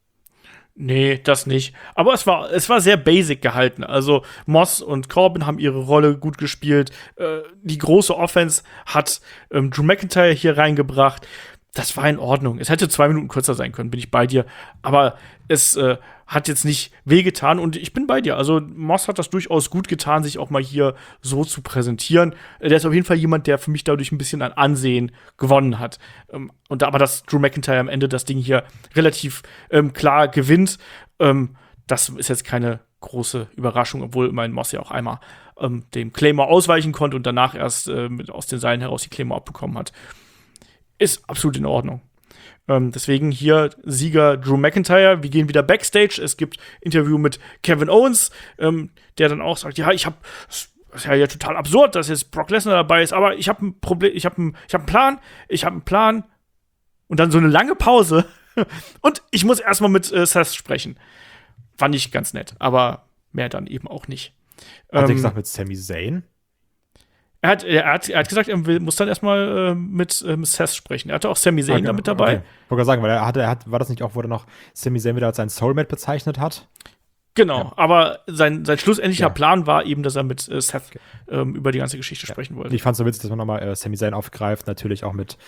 Speaker 2: Nee, das nicht. Aber es war sehr basic gehalten. Also Moss und Corbin haben ihre Rolle gut gespielt. Die große Offense hat Drew McIntyre hier reingebracht. Das war in Ordnung. Es hätte 2 Minuten kürzer sein können, bin ich bei dir. Aber es hat jetzt nicht wehgetan und ich bin bei dir. Also Moss hat das durchaus gut getan, sich auch mal hier so zu präsentieren. Der ist auf jeden Fall jemand, der für mich dadurch ein bisschen an Ansehen gewonnen hat. Aber dass Drew McIntyre am Ende das Ding hier relativ klar gewinnt, das ist jetzt keine große Überraschung, obwohl mein Moss ja auch einmal dem Claymore ausweichen konnte und danach erst aus den Seilen heraus die Claymore abbekommen hat. Ist absolut in Ordnung. Deswegen hier Sieger Drew McIntyre. Wir gehen wieder Backstage. Es gibt Interview mit Kevin Owens, der dann auch sagt, ja, es ist ja total absurd, dass jetzt Brock Lesnar dabei ist, aber ich habe ein Problem, ich habe einen Plan. Und dann so eine lange Pause. Und ich muss erstmal mit Seth sprechen. Fand ich ganz nett, aber mehr dann eben auch nicht.
Speaker 3: Hat er gesagt mit Sami Zayn?
Speaker 2: Er hat gesagt, er muss dann erstmal mit Seth sprechen. Er hatte auch Sami Zayn da mit dabei.
Speaker 3: Okay. Ich wollte sagen, weil war das nicht auch, wo er noch Sami Zayn wieder als sein Soulmate bezeichnet hat?
Speaker 2: Genau,
Speaker 3: ja.
Speaker 2: Aber sein schlussendlicher Plan war eben, dass er mit Seth über die ganze Geschichte sprechen wollte.
Speaker 3: Ich fand es so witzig, dass man nochmal Sami Zayn aufgreift, natürlich auch mit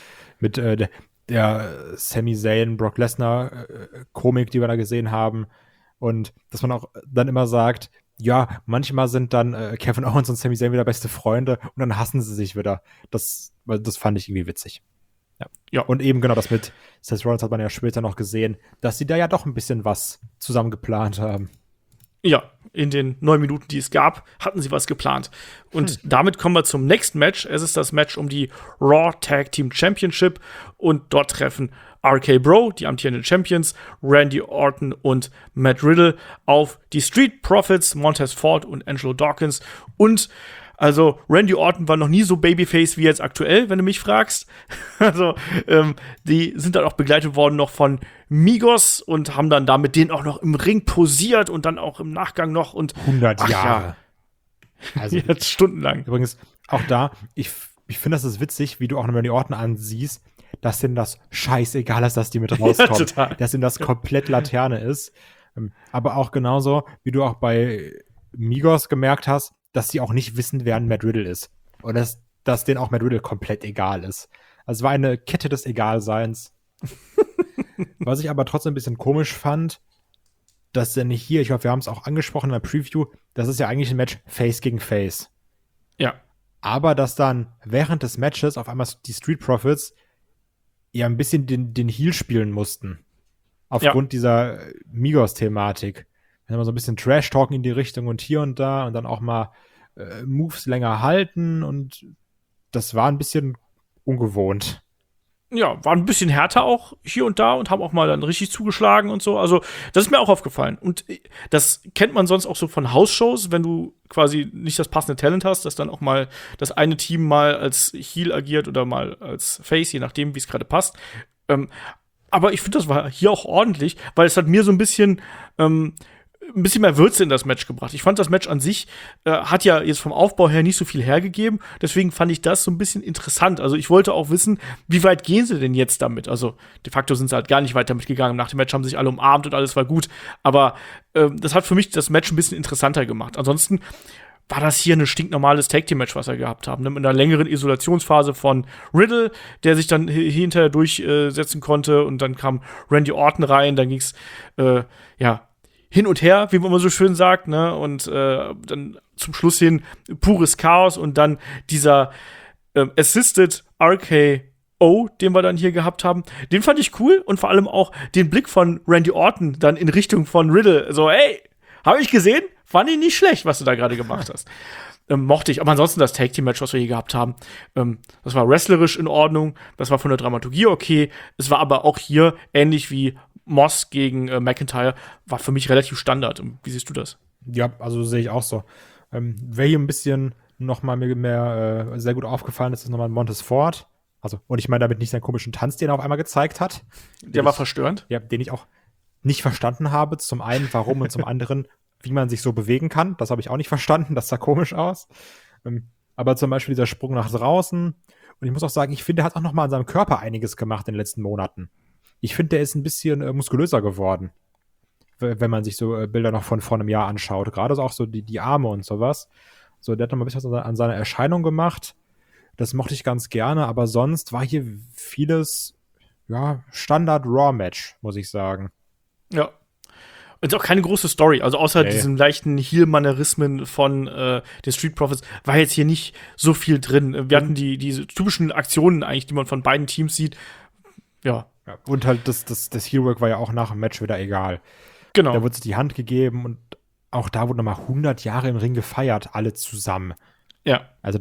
Speaker 3: der Sami Zayn, Brock Lesnar Komik, die wir da gesehen haben. Und dass man auch dann immer sagt, ja, manchmal sind dann Kevin Owens und Sami Zayn wieder beste Freunde und dann hassen sie sich wieder. Das fand ich irgendwie witzig. Ja. Und eben genau das mit Seth Rollins hat man ja später noch gesehen, dass sie da ja doch ein bisschen was zusammen geplant haben.
Speaker 2: Ja, in den 9 Minuten, die es gab, hatten sie was geplant. Und damit kommen wir zum nächsten Match. Es ist das Match um die Raw Tag Team Championship. Und dort treffen RK Bro, die amtierenden Champions, Randy Orton und Matt Riddle auf die Street Profits, Montez Ford und Angelo Dawkins. Und also Randy Orton war noch nie so Babyface wie jetzt aktuell, wenn du mich fragst. Also die sind dann auch begleitet worden noch von Migos und haben dann da mit denen auch noch im Ring posiert und dann auch im Nachgang noch und
Speaker 3: 100 Jahre.
Speaker 2: Ja.
Speaker 3: Also
Speaker 2: jetzt stundenlang.
Speaker 3: Übrigens auch da, ich finde das ist witzig, wie du auch noch Randy Orton ansiehst, dass denen das scheißegal ist, dass die mit rauskommt.
Speaker 2: Ja,
Speaker 3: dass denen das komplett Laterne ist. Aber auch genauso, wie du auch bei Migos gemerkt hast, dass sie auch nicht wissen, wer ein Matt Riddle ist. Und dass denen auch Matt Riddle komplett egal ist. Also es war eine Kette des Egalseins. Was ich aber trotzdem ein bisschen komisch fand, dass denn hier, ich glaube, wir haben es auch angesprochen in der Preview, das ist ja eigentlich ein Match Face gegen Face.
Speaker 2: Ja.
Speaker 3: Aber dass dann während des Matches auf einmal die Street Profits ja ein bisschen den Heel spielen mussten. Aufgrund dieser Migos-Thematik. Wenn wir so ein bisschen Trash-Talken in die Richtung und hier und da und dann auch mal Moves länger halten und das war ein bisschen ungewohnt.
Speaker 2: Ja, war ein bisschen härter auch hier und da und haben auch mal dann richtig zugeschlagen und so. Also, das ist mir auch aufgefallen. Und das kennt man sonst auch so von House-Shows, wenn du quasi nicht das passende Talent hast, dass dann auch mal das eine Team mal als Heel agiert oder mal als Face, je nachdem, wie es gerade passt. Aber ich finde, das war hier auch ordentlich, weil es hat mir so ein bisschen ein bisschen mehr Würze in das Match gebracht. Ich fand, das Match an sich hat ja jetzt vom Aufbau her nicht so viel hergegeben. Deswegen fand ich das so ein bisschen interessant. Also ich wollte auch wissen, wie weit gehen sie denn jetzt damit? Also de facto sind sie halt gar nicht weit damit gegangen. Nach dem Match haben sich alle umarmt und alles war gut. Aber das hat für mich das Match ein bisschen interessanter gemacht. Ansonsten war das hier ein stinknormales Tag-Team-Match, was wir gehabt haben. Ne? Mit einer längeren Isolationsphase von Riddle, der sich dann hinterher durchsetzen konnte. Und dann kam Randy Orton rein. Dann ging's hin und her, wie man immer so schön sagt, ne? Und dann zum Schluss hin pures Chaos und dann dieser Assisted RKO, den wir dann hier gehabt haben, den fand ich cool und vor allem auch den Blick von Randy Orton dann in Richtung von Riddle. So, ey, habe ich gesehen? Fand ich nicht schlecht, was du da gerade gemacht hast. Mochte ich. Aber ansonsten das Tag-Team-Match, was wir hier gehabt haben, das war wrestlerisch in Ordnung, das war von der Dramaturgie okay. Es war aber auch hier ähnlich wie Moss gegen McIntyre, war für mich relativ Standard. Wie siehst du das?
Speaker 3: Ja, also sehe ich auch so. Wer hier ein bisschen noch mal mehr sehr gut aufgefallen ist nochmal Montez Ford. Also, und ich meine damit nicht seinen komischen Tanz, den er auf einmal gezeigt hat.
Speaker 2: Der war verstörend.
Speaker 3: Ja, den ich auch nicht verstanden habe. Zum einen, warum und zum anderen, wie man sich so bewegen kann. Das habe ich auch nicht verstanden. Das sah komisch aus. Aber zum Beispiel dieser Sprung nach draußen. Und ich muss auch sagen, ich finde, er hat auch noch mal an seinem Körper einiges gemacht in den letzten Monaten. Ich finde, der ist ein bisschen muskulöser geworden, wenn man sich so Bilder noch von vor einem Jahr anschaut. Gerade auch so die Arme und sowas. So, der hat noch mal ein bisschen was an seiner Erscheinung gemacht. Das mochte ich ganz gerne, aber sonst war hier vieles, ja, Standard-Raw-Match, muss ich sagen.
Speaker 2: Ja. Und auch keine große Story. Also außer diesen leichten Heel-Mannerismen von den Street Profits war jetzt hier nicht so viel drin. Wir hatten diese typischen Aktionen eigentlich, die man von beiden Teams sieht. Ja.
Speaker 3: Und halt das Heel-Work war ja auch nach dem Match wieder egal.
Speaker 2: Genau.
Speaker 3: Da wurde sich die Hand gegeben und auch da wurde nochmal 100 Jahre im Ring gefeiert, alle zusammen.
Speaker 2: Ja.
Speaker 3: Also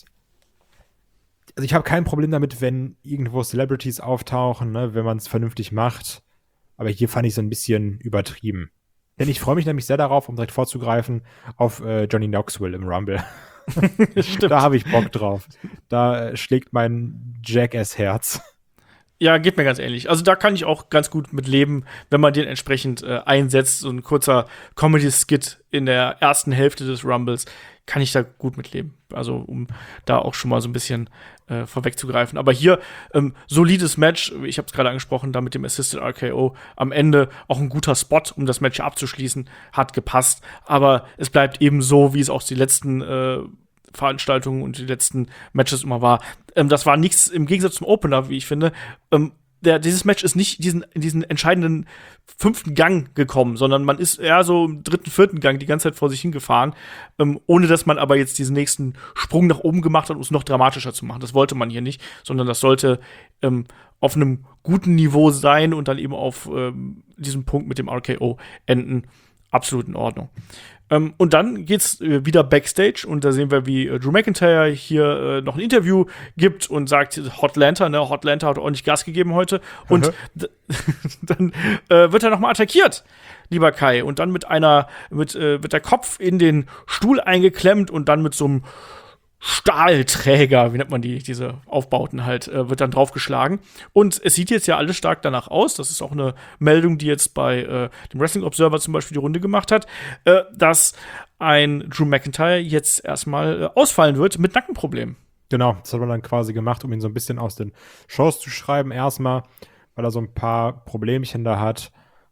Speaker 3: ich habe kein Problem damit, wenn irgendwo Celebrities auftauchen, ne, wenn man es vernünftig macht. Aber hier fand ich es ein bisschen übertrieben. Denn ich freue mich nämlich sehr darauf, um direkt vorzugreifen, auf Johnny Knoxville im Rumble. Da habe ich Bock drauf. Da schlägt mein Jackass-Herz.
Speaker 2: Ja, geht mir ganz ähnlich. Also da kann ich auch ganz gut mit leben, wenn man den entsprechend einsetzt. So ein kurzer Comedy-Skit in der ersten Hälfte des Rumbles kann ich da gut mit leben. Also um da auch schon mal so ein bisschen vorwegzugreifen. Aber hier solides Match. Ich habe es gerade angesprochen, da mit dem Assisted RKO am Ende auch ein guter Spot, um das Match abzuschließen, hat gepasst. Aber es bleibt eben so, wie es auch die letzten Veranstaltungen und die letzten Matches immer war. Das war nichts im Gegensatz zum Opener, wie ich finde. Dieses Match ist nicht in diesen entscheidenden 5. Gang gekommen, sondern man ist eher so im 3., 4. Gang die ganze Zeit vor sich hingefahren, ohne dass man aber jetzt diesen nächsten Sprung nach oben gemacht hat, um es noch dramatischer zu machen. Das wollte man hier nicht, sondern das sollte auf einem guten Niveau sein und dann eben auf diesem Punkt mit dem RKO enden. Absolut in Ordnung. Und dann geht's wieder Backstage und da sehen wir, wie Drew McIntyre hier noch ein Interview gibt und sagt, Hotlanta hat ordentlich Gas gegeben heute. Und dann wird er nochmal attackiert, lieber Kai. Und dann wird der Kopf in den Stuhl eingeklemmt und dann mit so einem Stahlträger, wie nennt man diese Aufbauten halt, wird dann draufgeschlagen. Und es sieht jetzt ja alles stark danach aus, das ist auch eine Meldung, die jetzt bei dem Wrestling Observer zum Beispiel die Runde gemacht hat, dass ein Drew McIntyre jetzt erstmal ausfallen wird mit Nackenproblemen.
Speaker 3: Genau, das hat man dann quasi gemacht, um ihn so ein bisschen aus den Shows zu schreiben erstmal, weil er so ein paar Problemchen da hat.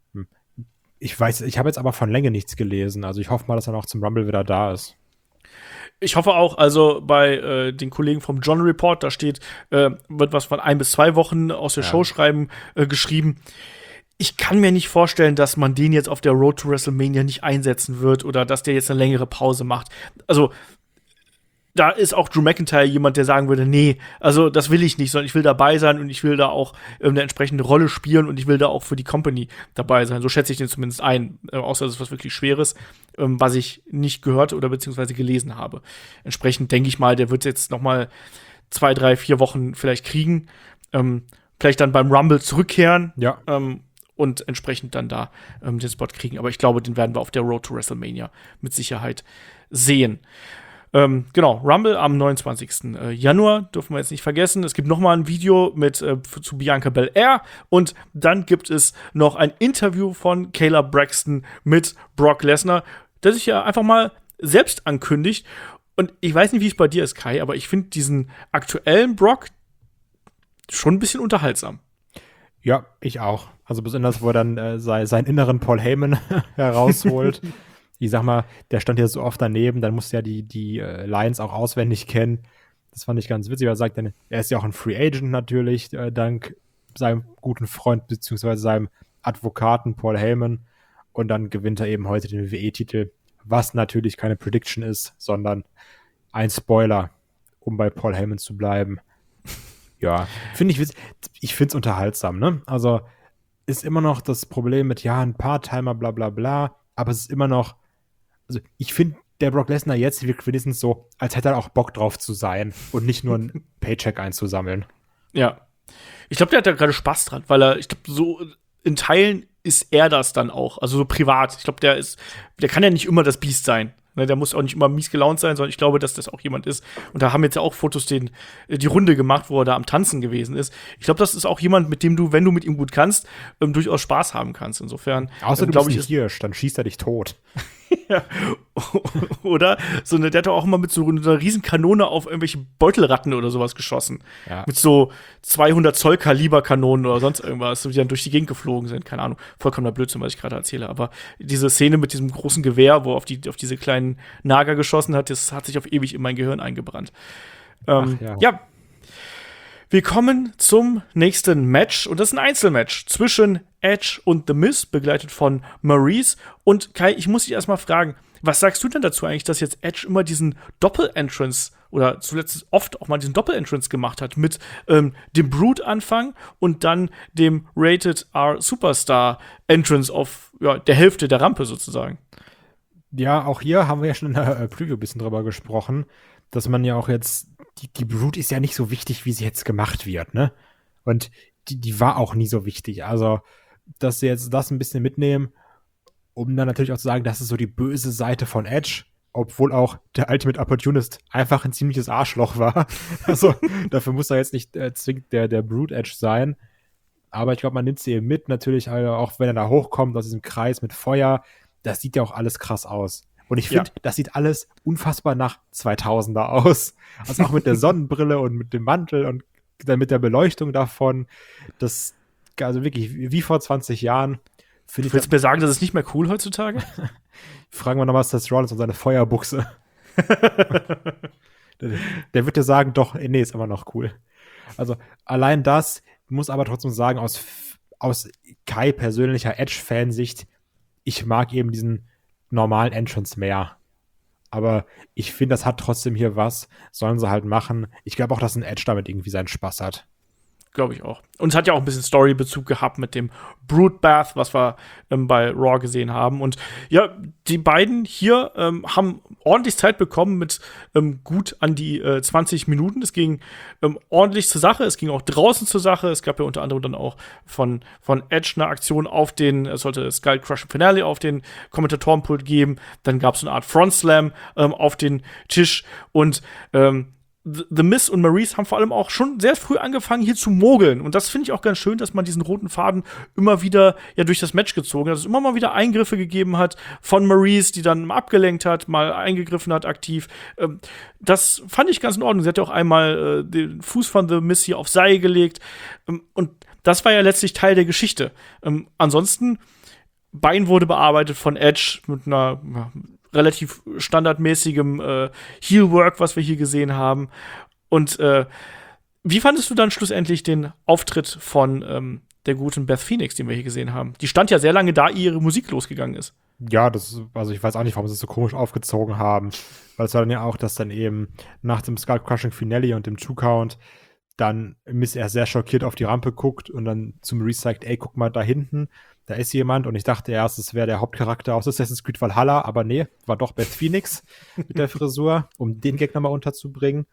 Speaker 3: Ich habe jetzt aber von Länge nichts gelesen, also ich hoffe mal, dass er noch zum Rumble wieder da ist.
Speaker 2: Ich hoffe auch, also bei den Kollegen vom John Report, da steht, wird was von 1 bis 2 Wochen aus der Show schreiben, geschrieben. Ich kann mir nicht vorstellen, dass man den jetzt auf der Road to WrestleMania nicht einsetzen wird oder dass der jetzt eine längere Pause macht. Also da ist auch Drew McIntyre jemand, der sagen würde, nee, also das will ich nicht, sondern ich will dabei sein und ich will da auch eine entsprechende Rolle spielen und ich will da auch für die Company dabei sein. So schätze ich den zumindest ein, außer es ist was wirklich Schweres, was ich nicht gehört oder beziehungsweise gelesen habe. Entsprechend denke ich mal, der wird jetzt noch mal 2, 3, 4 Wochen vielleicht kriegen, vielleicht dann beim Rumble zurückkehren und entsprechend dann da den Spot kriegen. Aber ich glaube, den werden wir auf der Road to WrestleMania mit Sicherheit sehen. Genau, Rumble am 29. Januar, dürfen wir jetzt nicht vergessen. Es gibt noch mal ein Video zu Bianca Belair und dann gibt es noch ein Interview von Kayla Braxton mit Brock Lesnar, der sich ja einfach mal selbst ankündigt. Und ich weiß nicht, wie es bei dir ist, Kai, aber ich finde diesen aktuellen Brock schon ein bisschen unterhaltsam.
Speaker 3: Ja, ich auch. Also besonders, wo er dann seinen inneren Paul Heyman herausholt. Ich sag mal, der stand ja so oft daneben, dann musste ja die Lines auch auswendig kennen. Das fand ich ganz witzig, weil er sagt, er ist ja auch ein Free Agent natürlich, dank seinem guten Freund beziehungsweise seinem Advokaten Paul Heyman. Und dann gewinnt er eben heute den WWE-Titel, was natürlich keine Prediction ist, sondern ein Spoiler, um bei Paul Heyman zu bleiben. Ja, finde ich witzig. Ich finde es unterhaltsam, ne? Also ist immer noch das Problem mit, ja, ein Part-Timer, bla bla bla, aber es ist immer noch, also ich finde, der Brock Lesnar jetzt wirkt wenigstens so, als hätte er auch Bock drauf zu sein und nicht nur einen Paycheck einzusammeln.
Speaker 2: Ja. Ich glaube, der hat da gerade Spaß dran, weil ich glaube, so in Teilen ist er das dann auch, also so privat. Ich glaube, der kann ja nicht immer das Biest sein. Ne, der muss auch nicht immer mies gelaunt sein, sondern ich glaube, dass das auch jemand ist. Und da haben jetzt ja auch Fotos die Runde gemacht, wo er da am Tanzen gewesen ist. Ich glaube, das ist auch jemand, mit dem du, wenn du mit ihm gut kannst, durchaus Spaß haben kannst. Insofern,
Speaker 3: außer du bist ein Hirsch, dann schießt er dich tot.
Speaker 2: Ja. Oder der hat doch auch immer mit so einer riesen Kanone auf irgendwelche Beutelratten oder sowas geschossen. Ja. Mit so 200 Zoll Kaliberkanonen oder sonst irgendwas, die dann durch die Gegend geflogen sind. Keine Ahnung, vollkommener Blödsinn, was ich gerade erzähle. Aber diese Szene mit diesem großen Gewehr, wo auf diese kleinen Nager geschossen hat, das hat sich auf ewig in mein Gehirn eingebrannt. Ja. Wir kommen zum nächsten Match und das ist ein Einzelmatch zwischen Edge und The Miz, begleitet von Maurice. Und Kai, ich muss dich erstmal fragen, was sagst du denn dazu eigentlich, dass jetzt Edge immer diesen Doppel-Entrance oder zuletzt oft auch mal diesen Doppel-Entrance gemacht hat mit dem Brood-Anfang und dann dem Rated R Superstar-Entrance auf der Hälfte der Rampe sozusagen?
Speaker 3: Ja, auch hier haben wir ja schon in der Preview ein bisschen drüber gesprochen, dass man ja auch jetzt die Brood ist ja nicht so wichtig, wie sie jetzt gemacht wird, ne? Und die war auch nie so wichtig. Also, dass sie jetzt das ein bisschen mitnehmen, um dann natürlich auch zu sagen, das ist so die böse Seite von Edge, obwohl auch der Ultimate Opportunist einfach ein ziemliches Arschloch war. Also, dafür muss er jetzt nicht zwingend der Brood Edge sein. Aber ich glaube, man nimmt sie eben mit, natürlich auch, wenn er da hochkommt aus diesem Kreis mit Feuer. Das sieht ja auch alles krass aus. Und ich finde, das sieht alles unfassbar nach 2000er aus. Also auch mit der Sonnenbrille und mit dem Mantel und dann mit der Beleuchtung davon. Das, also wirklich wie vor 20 Jahren.
Speaker 2: Du willst mir sagen, das ist nicht mehr cool heutzutage?
Speaker 3: Fragen wir nochmal Seth Rollins und seine Feuerbuchse. Der wird dir sagen, doch, nee, ist immer noch cool. Also allein das, muss aber trotzdem sagen, aus Kai persönlicher Edge-Fansicht, ich mag eben diesen normalen Entrance mehr. Aber ich finde, das hat trotzdem hier was. Sollen sie halt machen. Ich glaube auch, dass ein Edge damit irgendwie seinen Spaß hat.
Speaker 2: Glaube ich auch. Und es hat ja auch ein bisschen Story-Bezug gehabt mit dem Broodbath, was wir bei Raw gesehen haben. Und ja, die beiden hier haben ordentlich Zeit bekommen mit gut an die 20 Minuten. Es ging ordentlich zur Sache. Es ging auch draußen zur Sache. Es gab ja unter anderem dann auch von Edge eine Aktion es sollte Skull Crushing Finale auf den Kommentatorenpult geben. Dann gab es eine Art Front Slam auf den Tisch. Und The Miz und Maurice haben vor allem auch schon sehr früh angefangen, hier zu mogeln. Und das finde ich auch ganz schön, dass man diesen roten Faden immer wieder durch das Match gezogen hat. Dass es immer mal wieder Eingriffe gegeben hat von Maurice, die dann abgelenkt hat, mal eingegriffen hat, aktiv. Das fand ich ganz in Ordnung. Sie hat ja auch einmal den Fuß von The Miz hier auf Seil gelegt. Und das war ja letztlich Teil der Geschichte. Ansonsten, Bein wurde bearbeitet von Edge mit einer relativ standardmäßigem Heel-Work, was wir hier gesehen haben. Und wie fandest du dann schlussendlich den Auftritt von der guten Beth Phoenix, den wir hier gesehen haben? Die stand ja sehr lange da, ehe ihre Musik losgegangen ist.
Speaker 3: Ja, also ich weiß auch nicht, warum sie es so komisch aufgezogen haben. Weil es war dann ja auch, dass dann eben nach dem Skull Crushing Finale und dem Two-Count dann Miss erst sehr schockiert auf die Rampe guckt und dann zum Maurice sagt, ey, guck mal da hinten, da ist jemand. Und ich dachte erst, es wäre der Hauptcharakter aus Assassin's Creed Valhalla, aber nee, war doch Beth Phoenix mit der Frisur, um den Gag nochmal unterzubringen.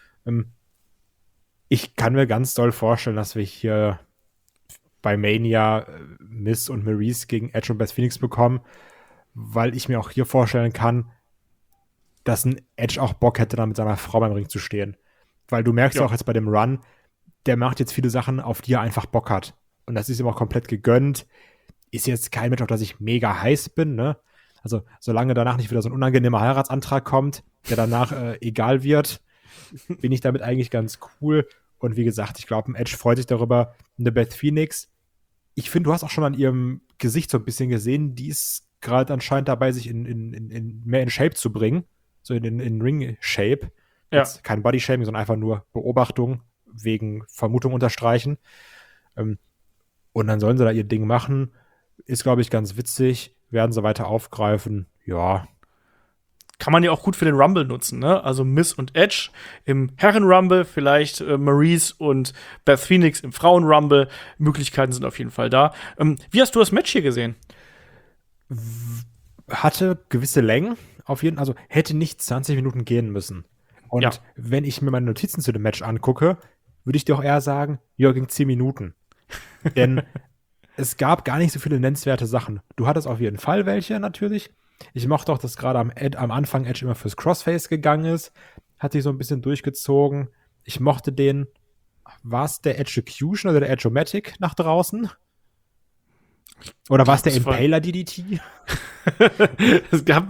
Speaker 3: Ich kann mir ganz doll vorstellen, dass wir hier bei Mania Miss und Maurice gegen Edge und Beth Phoenix bekommen, weil ich mir auch hier vorstellen kann, dass ein Edge auch Bock hätte, dann mit seiner Frau beim Ring zu stehen. Weil du merkst auch jetzt bei dem Run, der macht jetzt viele Sachen, auf die er einfach Bock hat. Und das ist ihm auch komplett gegönnt. Ist jetzt kein Match, auf das ich mega heiß bin, ne? Also, solange danach nicht wieder so ein unangenehmer Heiratsantrag kommt, der danach egal wird, bin ich damit eigentlich ganz cool. Und wie gesagt, ich glaube, ein Edge freut sich darüber. Eine Beth Phoenix, ich finde, du hast auch schon an ihrem Gesicht so ein bisschen gesehen, die ist gerade anscheinend dabei, sich mehr in Shape zu bringen. So in Ring-Shape.
Speaker 2: Ja.
Speaker 3: Jetzt kein Body-Shaming, sondern einfach nur Beobachtung wegen Vermutung unterstreichen. Und dann sollen sie da ihr Ding machen. Ist, glaube ich, ganz witzig. Werden sie weiter aufgreifen. Ja.
Speaker 2: Kann man ja auch gut für den Rumble nutzen, ne? Also Miz und Edge im Herren-Rumble, vielleicht Maurice und Beth Phoenix im Frauen-Rumble. Möglichkeiten sind auf jeden Fall da. Wie hast du das Match hier gesehen?
Speaker 3: Hatte gewisse Längen, auf jeden Fall. Also hätte nicht 20 Minuten gehen müssen. Und wenn ich mir meine Notizen zu dem Match angucke, würde ich dir auch eher sagen, ja, ging 10 Minuten. Denn es gab gar nicht so viele nennenswerte Sachen. Du hattest auf jeden Fall welche, natürlich. Ich mochte auch, dass gerade am Anfang Edge immer fürs Crossface gegangen ist. Hat sich so ein bisschen durchgezogen. Ich mochte den, war es der Edgecution oder der Edge-O-Matic nach draußen? Oder war es der Impaler DDT?
Speaker 2: Es gab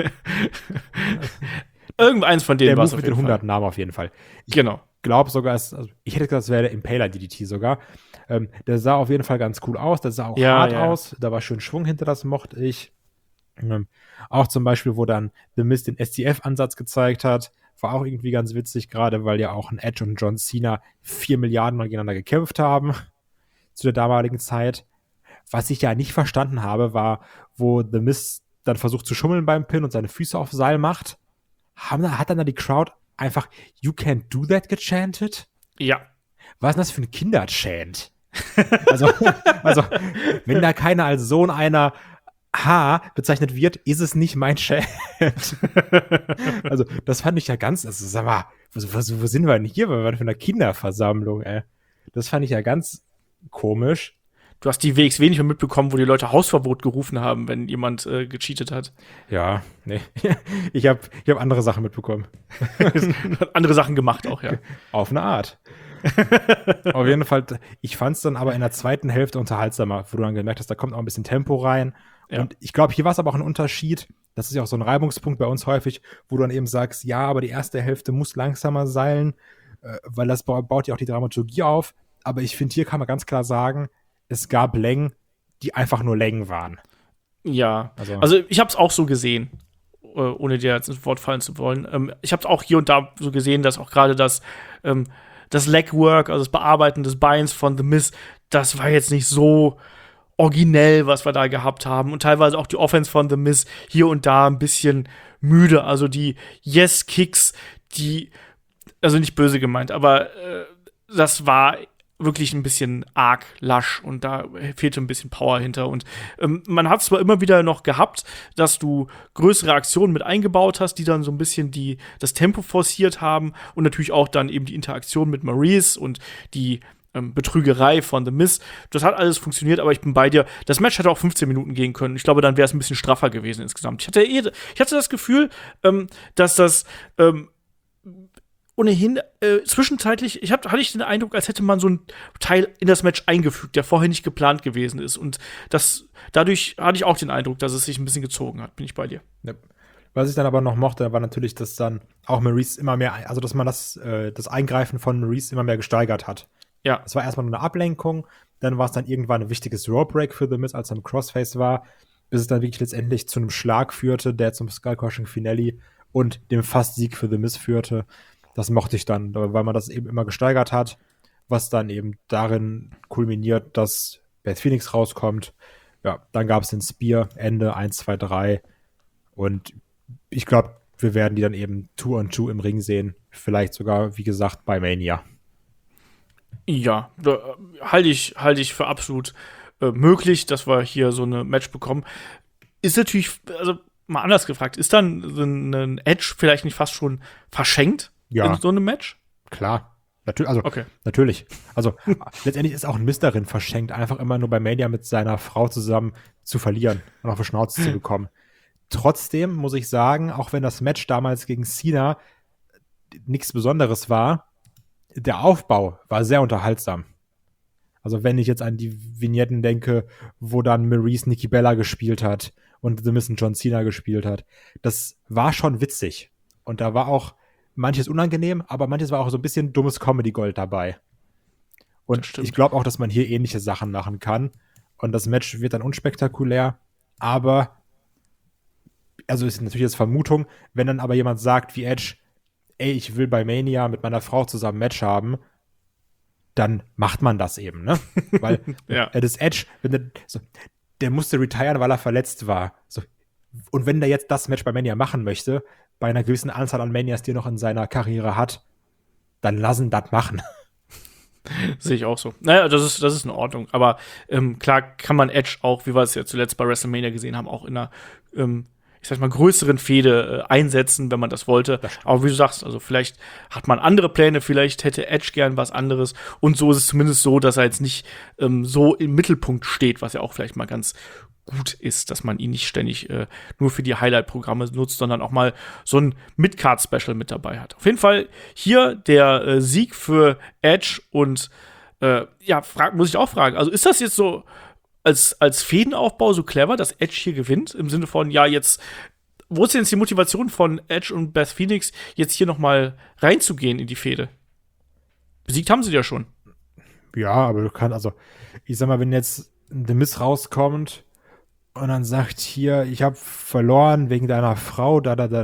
Speaker 2: irgendeins von denen
Speaker 3: war es
Speaker 2: mit
Speaker 3: den 100 Namen auf jeden Fall.
Speaker 2: Genau.
Speaker 3: Glaube sogar, ich hätte gesagt, es wäre der Impaler DDT sogar. Der sah auf jeden Fall ganz cool aus. Der sah auch hart aus. Da war schön Schwung hinter, das mochte ich. Auch zum Beispiel, wo dann The Miz den STF-Ansatz gezeigt hat, war auch irgendwie ganz witzig, gerade weil ja auch ein Edge und John Cena 4 Milliarden Mal gegeneinander gekämpft haben zu der damaligen Zeit. Was ich ja nicht verstanden habe, war, wo The Miz dann versucht zu schummeln beim Pin und seine Füße auf Seil macht. Hat dann da die Crowd einfach "You can't do that" gechantet?
Speaker 2: Ja.
Speaker 3: Was ist denn das für ein Kinderchant? also, wenn da keiner als Sohn einer bezeichnet wird, ist es nicht mein Chant. Also, das fand ich ja ganz, sag mal, wo sind wir denn hier? Wir waren für eine Kinderversammlung, ey. Das fand ich ja ganz komisch.
Speaker 2: Du hast die wenig mehr mitbekommen, wo die Leute Hausverbot gerufen haben, wenn jemand gecheatet hat.
Speaker 3: Ja, nee. Ich hab andere Sachen mitbekommen.
Speaker 2: Andere Sachen gemacht auch, ja.
Speaker 3: Auf eine Art. Auf jeden Fall, ich fand es dann aber in der zweiten Hälfte unterhaltsamer, wo du dann gemerkt hast, da kommt auch ein bisschen Tempo rein. Ja. Und ich glaube, hier war es aber auch ein Unterschied. Das ist ja auch so ein Reibungspunkt bei uns häufig, wo du dann eben sagst, ja, aber die erste Hälfte muss langsamer sein, weil das baut ja auch die Dramaturgie auf. Aber ich finde, hier kann man ganz klar sagen, es gab Längen, die einfach nur Längen waren.
Speaker 2: Ja, also ich habe es auch so gesehen, ohne dir jetzt ins Wort fallen zu wollen. Ich habe es auch hier und da so gesehen, dass auch gerade das Legwork, also das Bearbeiten des Beins von The Miz, das war jetzt nicht so originell, was wir da gehabt haben. Und teilweise auch die Offense von The Miz hier und da ein bisschen müde. Also die Yes-Kicks, also nicht böse gemeint, aber das war wirklich ein bisschen arg lasch und da fehlte ein bisschen Power hinter. Und man hat es zwar immer wieder noch gehabt, dass du größere Aktionen mit eingebaut hast, die dann so ein bisschen das Tempo forciert haben und natürlich auch dann eben die Interaktion mit Maurice und die Betrügerei von The Miz. Das hat alles funktioniert, aber ich bin bei dir. Das Match hätte auch 15 Minuten gehen können. Ich glaube, dann wäre es ein bisschen straffer gewesen insgesamt. Ich hatte das Gefühl, dass das ohnehin zwischenzeitlich, hatte ich den Eindruck, als hätte man so einen Teil in das Match eingefügt, der vorher nicht geplant gewesen ist. Und dadurch hatte ich auch den Eindruck, dass es sich ein bisschen gezogen hat. Bin ich bei dir.
Speaker 3: Ja. Was ich dann aber noch mochte, war natürlich, dass dann auch Maurice immer mehr, also dass man das Eingreifen von Maurice immer mehr gesteigert hat.
Speaker 2: Ja.
Speaker 3: Es war erstmal nur eine Ablenkung, dann war es dann irgendwann ein wichtiges Rope Break für The Miz, als er im Crossface war, bis es dann wirklich letztendlich zu einem Schlag führte, der zum Skull-Crushing Finale und dem Fast-Sieg für The Miz führte. Das mochte ich dann, weil man das eben immer gesteigert hat, was dann eben darin kulminiert, dass Beth Phoenix rauskommt. Ja, dann gab es den Spear, Ende 1, 2, 3 und ich glaube, wir werden die dann eben 2-on-2 im Ring sehen. Vielleicht sogar, wie gesagt, bei Mania.
Speaker 2: Ja, halte ich für absolut möglich, dass wir hier so eine Match bekommen. Ist natürlich, also mal anders gefragt, ist dann ein Edge vielleicht nicht fast schon verschenkt in so einem Match?
Speaker 3: Klar. Natürlich. Also letztendlich ist auch ein Miz darin verschenkt, einfach immer nur bei Mania mit seiner Frau zusammen zu verlieren und auf die Schnauze zu bekommen. trotzdem muss ich sagen, auch wenn das Match damals gegen Cena nichts Besonderes war, der Aufbau war sehr unterhaltsam. Also wenn ich jetzt an die Vignetten denke, wo dann Maurice Nikki Bella gespielt hat und The Miz und John Cena gespielt hat, das war schon witzig. Und da war auch manches unangenehm, aber manches war auch so ein bisschen dummes Comedy-Gold dabei. Und ich glaube auch, dass man hier ähnliche Sachen machen kann. Und das Match wird dann unspektakulär, aber also ist natürlich jetzt Vermutung, wenn dann aber jemand sagt wie Edge, ey, ich will bei Mania mit meiner Frau zusammen ein Match haben, dann macht man das eben, ne? Weil das Edge, der musste retiren, weil er verletzt war. So. Und wenn der jetzt das Match bei Mania machen möchte, bei einer gewissen Anzahl an Manias, die er noch in seiner Karriere hat, dann lassen das machen.
Speaker 2: Sehe ich auch so. Naja, das ist in Ordnung. Aber klar kann man Edge auch, wie wir es ja zuletzt bei WrestleMania gesehen haben, auch in einer ich sag mal, größeren Fehde einsetzen, wenn man das wollte. Aber wie du sagst, also vielleicht hat man andere Pläne, vielleicht hätte Edge gern was anderes. Und so ist es zumindest so, dass er jetzt nicht so im Mittelpunkt steht, was ja auch vielleicht mal ganz gut ist, dass man ihn nicht ständig nur für die Highlight-Programme nutzt, sondern auch mal so ein Mid-Card-Special mit dabei hat. Auf jeden Fall hier der Sieg für Edge und muss ich auch fragen, also ist das jetzt so als Fädenaufbau so clever, dass Edge hier gewinnt? Im Sinne von, ja, jetzt, wo ist denn jetzt die Motivation von Edge und Beth Phoenix, jetzt hier noch mal reinzugehen in die Fehde? Besiegt haben sie ja schon.
Speaker 3: Ja, aber du kannst, also, ich sag mal, wenn jetzt The Miz rauskommt und dann sagt hier, ich habe verloren wegen deiner Frau,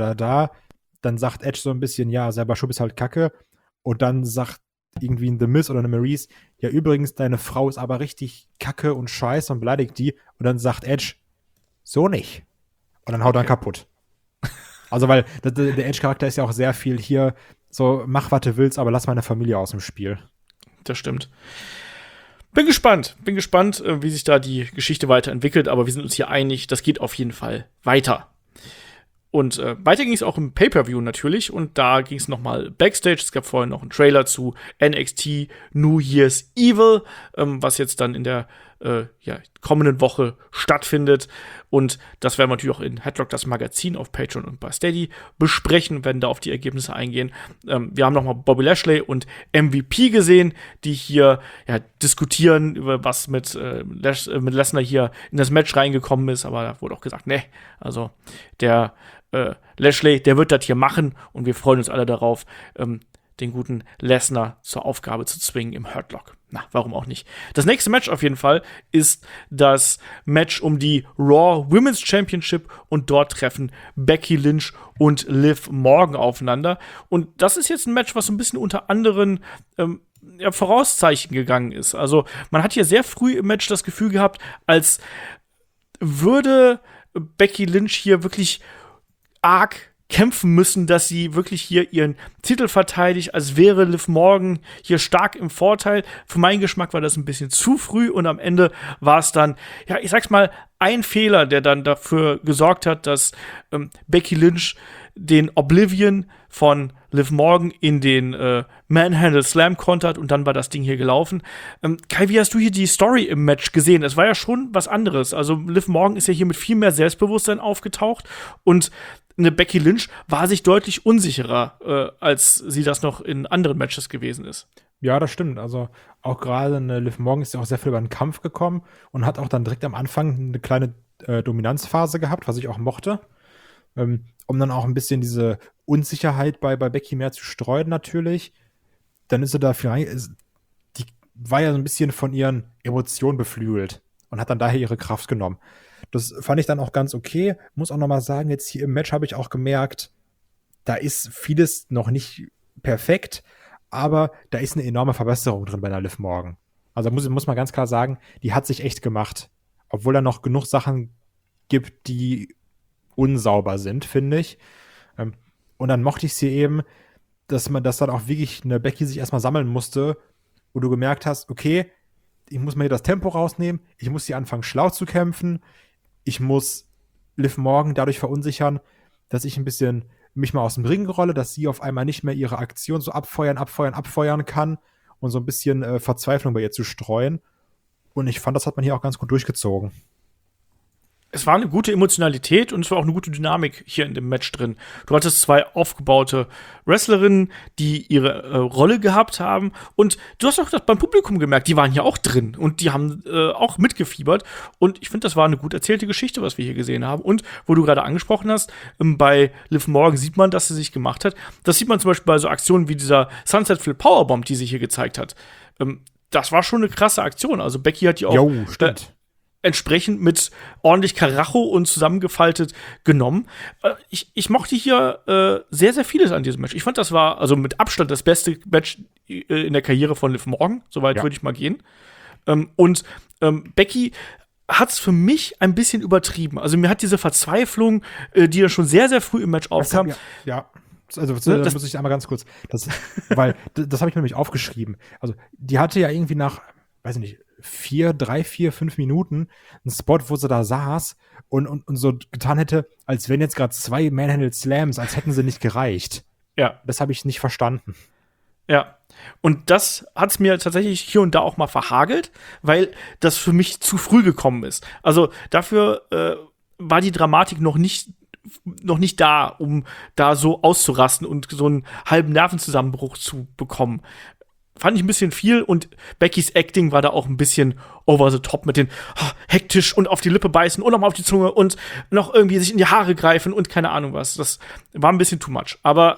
Speaker 3: dann sagt Edge so ein bisschen, ja, selber Schub ist halt Kacke. Und dann sagt irgendwie ein The Miz oder eine Maurice, ja, übrigens, deine Frau ist aber richtig Kacke und scheiße und beleidigt die. Und dann sagt Edge, so nicht. Und dann haut er kaputt. Also, weil der Edge-Charakter ist ja auch sehr viel hier, so, mach, was du willst, aber lass meine Familie aus dem Spiel.
Speaker 2: Das stimmt. Bin gespannt, wie sich da die Geschichte weiterentwickelt, aber wir sind uns hier einig, das geht auf jeden Fall weiter. Und weiter ging es auch im Pay-Per-View natürlich und da ging es nochmal Backstage. Es gab vorher noch einen Trailer zu NXT New Year's Evil, was jetzt dann in der kommenden Woche stattfindet. Und das werden wir natürlich auch in Headlock, das Magazin auf Patreon und bei Steady besprechen, werden da auf die Ergebnisse eingehen. Wir haben nochmal Bobby Lashley und MVP gesehen, die hier diskutieren über was mit Lesnar hier in das Match reingekommen ist. Aber da wurde auch gesagt, ne, also der Lashley, der wird das hier machen und wir freuen uns alle darauf, den guten Lesnar zur Aufgabe zu zwingen im Hurt Lock. Na, warum auch nicht? Das nächste Match auf jeden Fall ist das Match um die Raw Women's Championship und dort treffen Becky Lynch und Liv Morgan aufeinander. Und das ist jetzt ein Match, was so ein bisschen unter anderen Vorauszeichen gegangen ist. Also man hat hier sehr früh im Match das Gefühl gehabt, als würde Becky Lynch hier wirklich arg kämpfen müssen, dass sie wirklich hier ihren Titel verteidigt, als wäre Liv Morgan hier stark im Vorteil. Für meinen Geschmack war das ein bisschen zu früh und am Ende war es dann, ja, ich sag's mal, ein Fehler, der dann dafür gesorgt hat, dass Becky Lynch den Oblivion von Liv Morgan in den Manhandle Slam kontert und dann war das Ding hier gelaufen. Kai, wie hast du hier die Story im Match gesehen? Es war ja schon was anderes. Also Liv Morgan ist ja hier mit viel mehr Selbstbewusstsein aufgetaucht und eine Becky Lynch war sich deutlich unsicherer, als sie das noch in anderen Matches gewesen ist.
Speaker 3: Ja, das stimmt. Also auch gerade eine Liv Morgan ist ja auch sehr viel über den Kampf gekommen und hat auch dann direkt am Anfang eine kleine Dominanzphase gehabt, was ich auch mochte. Um dann auch ein bisschen diese Unsicherheit bei Becky mehr zu streuen natürlich. Dann ist sie da vielleicht, die war ja so ein bisschen von ihren Emotionen beflügelt und hat dann daher ihre Kraft genommen. Das fand ich dann auch ganz okay. Muss auch noch mal sagen, jetzt hier im Match habe ich auch gemerkt, da ist vieles noch nicht perfekt, aber da ist eine enorme Verbesserung drin bei der Liv Morgan. Also muss man ganz klar sagen, die hat sich echt gemacht. Obwohl da noch genug Sachen gibt, die unsauber sind, finde ich. Und dann mochte ich sie eben, dass dann auch wirklich eine Becky sich erstmal sammeln musste, wo du gemerkt hast, okay, ich muss mir hier das Tempo rausnehmen, ich muss hier anfangen, schlau zu kämpfen, ich muss Liv Morgan dadurch verunsichern, dass ich ein bisschen mich mal aus dem Ring rolle, dass sie auf einmal nicht mehr ihre Aktion so abfeuern kann und so ein bisschen Verzweiflung bei ihr zu streuen. Und ich fand, das hat man hier auch ganz gut durchgezogen.
Speaker 2: es war eine gute Emotionalität und es war auch eine gute Dynamik hier in dem Match drin. Du hattest zwei aufgebaute Wrestlerinnen, die ihre Rolle gehabt haben. Und du hast auch das beim Publikum gemerkt, die waren hier auch drin und die haben auch mitgefiebert. Und ich finde, das war eine gut erzählte Geschichte, was wir hier gesehen haben. Und wo du gerade angesprochen hast, bei Liv Morgan sieht man, dass sie sich gemacht hat. Das sieht man zum Beispiel bei so Aktionen wie dieser Sunset Flip Powerbomb, die sie hier gezeigt hat. Das war schon eine krasse Aktion. Also Becky hat die auch entsprechend mit ordentlich Karacho und zusammengefaltet genommen. Ich mochte hier sehr, sehr vieles an diesem Match. Ich fand, das war also mit Abstand das beste Match in der Karriere von Liv Morgan. Soweit würde ich mal gehen. Becky hat's für mich ein bisschen übertrieben. Also mir hat diese Verzweiflung, die ja schon sehr, sehr früh im Match aufkam.
Speaker 3: Also das muss ich einmal ganz kurz, weil das habe ich mir nämlich aufgeschrieben. Also die hatte ja irgendwie nach, weiß ich nicht, 3, 4, 5 Minuten einen Spot, wo sie da saß und so getan hätte, als wenn jetzt gerade 2 Manhandle Slams, als hätten sie nicht gereicht.
Speaker 2: Ja.
Speaker 3: Das habe ich nicht verstanden.
Speaker 2: Ja. Und das hat's mir tatsächlich hier und da auch mal verhagelt, weil das für mich zu früh gekommen ist. Also dafür war die Dramatik noch nicht da, um da so auszurasten und so einen halben Nervenzusammenbruch zu bekommen. Fand ich ein bisschen viel und Beckys Acting war da auch ein bisschen over the top mit den hektisch und auf die Lippe beißen und nochmal auf die Zunge und noch irgendwie sich in die Haare greifen und keine Ahnung was. Das war ein bisschen too much. Aber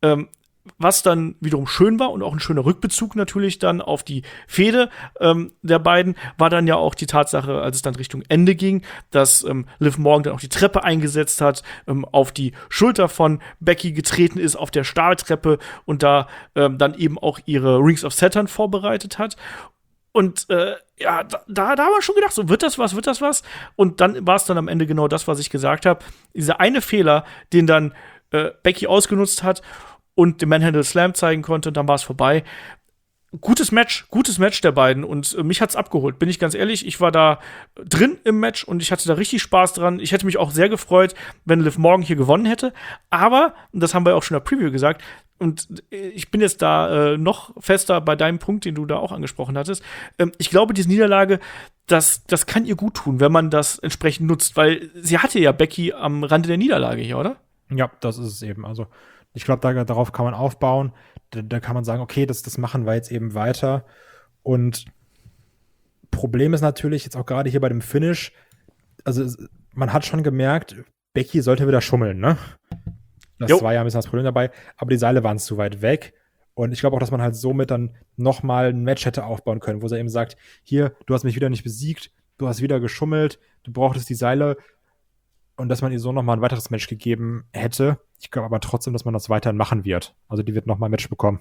Speaker 2: was dann wiederum schön war und auch ein schöner Rückbezug natürlich dann auf die Fehde der beiden, war dann ja auch die Tatsache, als es dann Richtung Ende ging, dass Liv Morgan dann auch die Treppe eingesetzt hat, auf die Schulter von Becky getreten ist, auf der Stahltreppe und da dann eben auch ihre Rings of Saturn vorbereitet hat. Und da haben wir schon gedacht, so wird das was? Und dann war es dann am Ende genau das, was ich gesagt habe. Dieser eine Fehler, den dann Becky ausgenutzt hat und den Manhandle Slam zeigen konnte, dann war es vorbei. Gutes Match der beiden und mich hat's abgeholt, bin ich ganz ehrlich. Ich war da drin im Match und ich hatte da richtig Spaß dran. Ich hätte mich auch sehr gefreut, wenn Liv Morgan hier gewonnen hätte. Aber, und das haben wir auch schon in der Preview gesagt, und ich bin jetzt da noch fester bei deinem Punkt, den du da auch angesprochen hattest. Ich glaube, diese Niederlage, das kann ihr gut tun, wenn man das entsprechend nutzt, weil sie hatte ja Becky am Rande der Niederlage hier, oder?
Speaker 3: Ja, das ist es eben. Also ich glaube, darauf kann man aufbauen. Da kann man sagen, okay, das machen wir jetzt eben weiter. Und Problem ist natürlich jetzt auch gerade hier bei dem Finish, also man hat schon gemerkt, Becky sollte wieder schummeln, ne? Das war ja ein bisschen das Problem dabei, aber die Seile waren zu weit weg. Und ich glaube auch, dass man halt somit dann nochmal ein Match hätte aufbauen können, wo sie eben sagt, hier, du hast mich wieder nicht besiegt, du hast wieder geschummelt, du brauchtest die Seile. Und dass man ihr so nochmal ein weiteres Match gegeben hätte. Ich glaube aber trotzdem, dass man das weiterhin machen wird. Also die wird nochmal ein Match bekommen.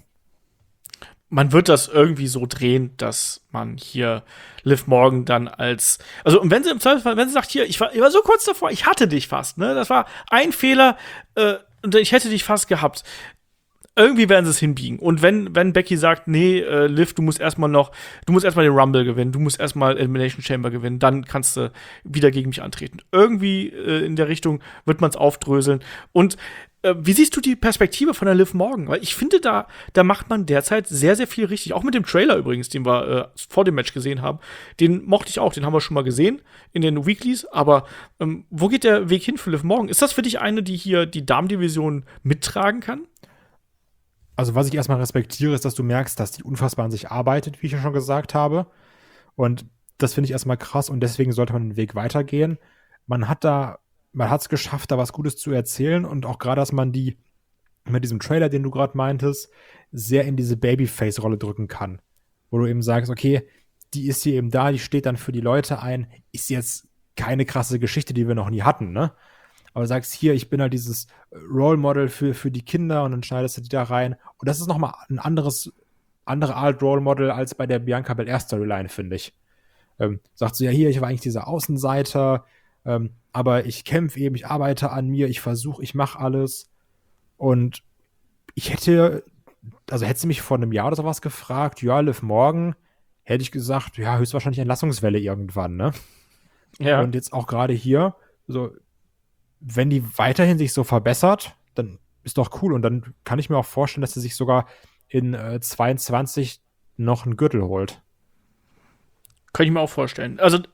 Speaker 2: Man wird das irgendwie so drehen, dass man hier Liv Morgan dann und wenn sie im Zweifelsfall, wenn sie sagt, hier, ich war so kurz davor, ich hatte dich fast, ne? Das war ein Fehler und ich hätte dich fast gehabt. Irgendwie werden sie es hinbiegen. Und wenn Becky sagt, nee, Liv, du musst erstmal den Rumble gewinnen, du musst erstmal Elimination Chamber gewinnen, dann kannst du wieder gegen mich antreten. Irgendwie in der Richtung wird man es aufdröseln. Und wie siehst du die Perspektive von der Liv Morgan? Weil ich finde, da macht man derzeit sehr, sehr viel richtig. Auch mit dem Trailer übrigens, den wir vor dem Match gesehen haben. Den mochte ich auch, den haben wir schon mal gesehen in den Weeklies. Aber wo geht der Weg hin für Liv Morgan? Ist das für dich eine, die hier die Damendivision mittragen kann?
Speaker 3: Also was ich erstmal respektiere, ist, dass du merkst, dass die unfassbar an sich arbeitet, wie ich ja schon gesagt habe. Und das finde ich erstmal krass und deswegen sollte man den Weg weitergehen. Man hat es geschafft, da was Gutes zu erzählen und auch gerade, dass man die mit diesem Trailer, den du gerade meintest, sehr in diese Babyface-Rolle drücken kann. Wo du eben sagst, okay, die ist hier eben da, die steht dann für die Leute ein, ist jetzt keine krasse Geschichte, die wir noch nie hatten, ne? Aber du sagst, hier, ich bin halt dieses Role Model für die Kinder und dann schneidest du die da rein. Und das ist nochmal eine andere Art Role Model als bei der Bianca Belair Storyline, finde ich. Sagst du ja hier, ich war eigentlich dieser Außenseiter, aber ich kämpfe eben, ich arbeite an mir, ich versuche, ich mache alles. Und hätte sie mich vor einem Jahr oder sowas gefragt, ja, Liv Morgan, hätte ich gesagt, ja, höchstwahrscheinlich Entlassungswelle irgendwann, ne? Ja. Und jetzt auch gerade hier, so, wenn die weiterhin sich so verbessert, dann ist doch cool. Und dann kann ich mir auch vorstellen, dass sie sich sogar in 22 noch einen Gürtel holt.
Speaker 2: Kann ich mir auch vorstellen. Also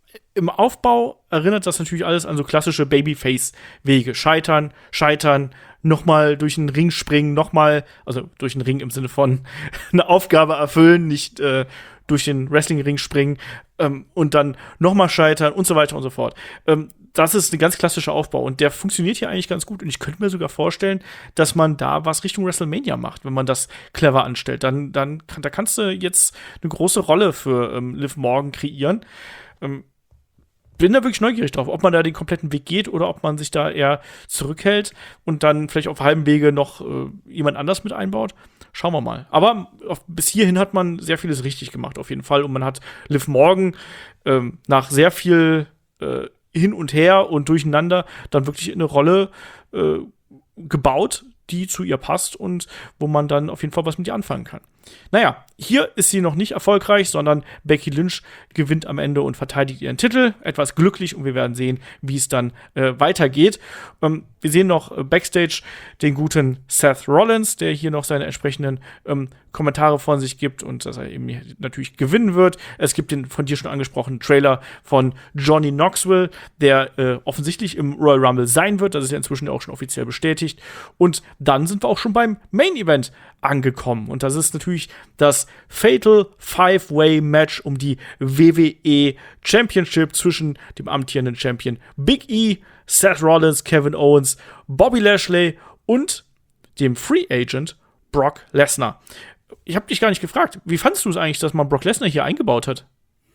Speaker 2: im Aufbau erinnert das natürlich alles an so klassische Babyface-Wege. Scheitern, nochmal durch den Ring springen, also durch den Ring im Sinne von eine Aufgabe erfüllen, nicht durch den Wrestling-Ring springen und dann nochmal scheitern und so weiter und so fort. Das ist ein ganz klassischer Aufbau und der funktioniert hier eigentlich ganz gut und ich könnte mir sogar vorstellen, dass man da was Richtung WrestleMania macht, wenn man das clever anstellt. Da kannst du jetzt eine große Rolle für Liv Morgan kreieren. Bin da wirklich neugierig drauf, ob man da den kompletten Weg geht oder ob man sich da eher zurückhält und dann vielleicht auf halbem Wege noch jemand anders mit einbaut. Schauen wir mal. Aber bis hierhin hat man sehr vieles richtig gemacht, auf jeden Fall. Und man hat Liv Morgan nach sehr viel hin und her und durcheinander dann wirklich in eine Rolle gebaut, die zu ihr passt und wo man dann auf jeden Fall was mit ihr anfangen kann. Naja, hier ist sie noch nicht erfolgreich, sondern Becky Lynch gewinnt am Ende und verteidigt ihren Titel. Etwas glücklich und wir werden sehen, wie es dann weitergeht. Wir sehen noch Backstage den guten Seth Rollins, der hier noch seine entsprechenden Kommentare von sich gibt und dass er eben natürlich gewinnen wird. Es gibt den von dir schon angesprochenen Trailer von Johnny Knoxville, der offensichtlich im Royal Rumble sein wird. Das ist ja inzwischen auch schon offiziell bestätigt. Und dann sind wir auch schon beim Main Event angekommen. Und das ist natürlich das Fatal Five-Way Match um die WWE Championship zwischen dem amtierenden Champion Big E, Seth Rollins, Kevin Owens, Bobby Lashley und dem Free Agent Brock Lesnar. Ich habe dich gar nicht gefragt, wie fandest du es eigentlich, dass man Brock Lesnar hier eingebaut hat?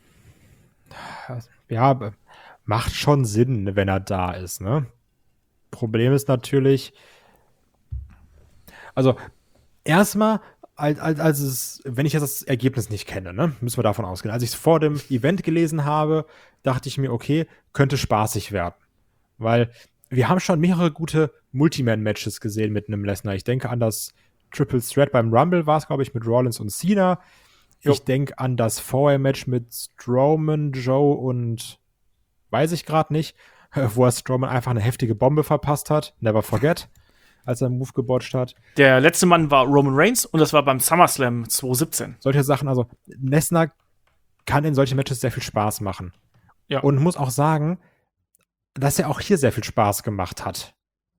Speaker 3: Ja, macht schon Sinn, wenn er da ist, ne? Problem ist natürlich, also erstmal, wenn ich jetzt das Ergebnis nicht kenne, ne, müssen wir davon ausgehen. Als ich es vor dem Event gelesen habe, dachte ich mir, okay, könnte spaßig werden. Weil wir haben schon mehrere gute Multiman-Matches gesehen mit einem Lesnar. Ich denke an das Triple Threat beim Rumble war es, glaube ich, mit Rollins und Cena.
Speaker 2: Jo.
Speaker 3: Ich denke an das Four-Way-Match mit Strowman, Joe und weiß ich gerade nicht, wo er Strowman einfach eine heftige Bombe verpasst hat. Never forget. Als er einen Move gebotcht hat.
Speaker 2: Der letzte Mann war Roman Reigns und das war beim SummerSlam 2017.
Speaker 3: Solche Sachen, also Lesnar kann in solchen Matches sehr viel Spaß machen.
Speaker 2: Ja.
Speaker 3: Und muss auch sagen, dass er auch hier sehr viel Spaß gemacht hat.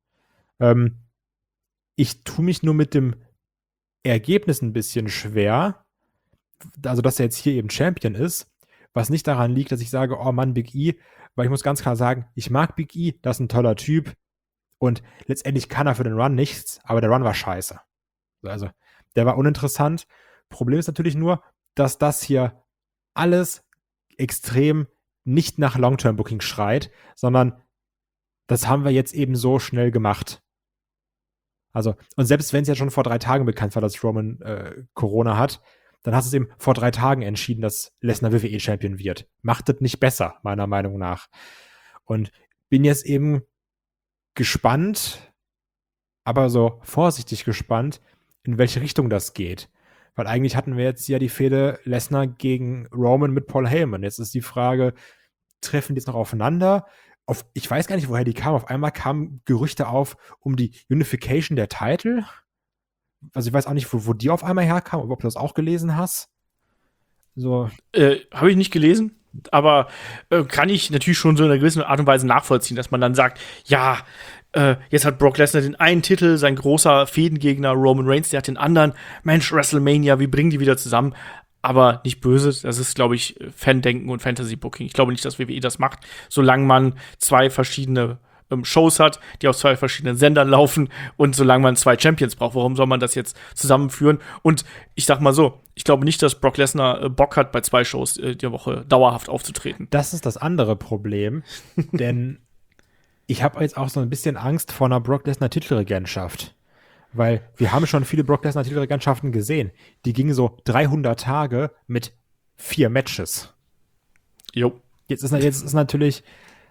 Speaker 3: Ich tue mich nur mit dem Ergebnis ein bisschen schwer, also dass er jetzt hier eben Champion ist, was nicht daran liegt, dass ich sage, oh Mann, Big E, weil ich muss ganz klar sagen, ich mag Big E, das ist ein toller Typ, und letztendlich kann er für den Run nichts, aber der Run war scheiße. Also, der war uninteressant. Problem ist natürlich nur, dass das hier alles extrem nicht nach Long-Term-Booking schreit, sondern das haben wir jetzt eben so schnell gemacht. Also, und selbst wenn es ja schon vor 3 Tagen bekannt war, dass Roman Corona hat, dann hast du es eben vor 3 Tagen entschieden, dass Lesnar WWE-Champion wird. Macht das nicht besser, meiner Meinung nach. Und bin jetzt eben gespannt, aber so vorsichtig gespannt, in welche Richtung das geht. Weil eigentlich hatten wir jetzt ja die Fehde Lesnar gegen Roman mit Paul Heyman. Jetzt ist die Frage, treffen die jetzt noch aufeinander? Ich weiß gar nicht, woher die kamen. Auf einmal kamen Gerüchte auf um die Unification der Titel. Also ich weiß auch nicht, wo die auf einmal herkamen, ob du das auch gelesen hast. So.
Speaker 2: Habe ich nicht gelesen, aber kann ich natürlich schon so in einer gewissen Art und Weise nachvollziehen, dass man dann sagt, ja, jetzt hat Brock Lesnar den einen Titel, sein großer Fädengegner Roman Reigns, der hat den anderen. Mensch, WrestleMania, wie bringen die wieder zusammen? Aber nicht böse, das ist, glaube ich, Fandenken und Fantasy-Booking. Ich glaube nicht, dass WWE das macht, solange man 2 verschiedene Shows hat, die auf 2 verschiedenen Sendern laufen und solange man 2 Champions braucht. Warum soll man das jetzt zusammenführen? Und ich sag mal so, ich glaube nicht, dass Brock Lesnar Bock hat, bei 2 Shows die Woche dauerhaft aufzutreten.
Speaker 3: Das ist das andere Problem, denn ich habe jetzt auch so ein bisschen Angst vor einer Brock Lesnar Titelregentschaft. Weil wir haben schon viele Brock Lesnar Titelregentschaften gesehen. Die gingen so 300 Tage mit 4 Matches.
Speaker 2: Jo.
Speaker 3: Jetzt ist natürlich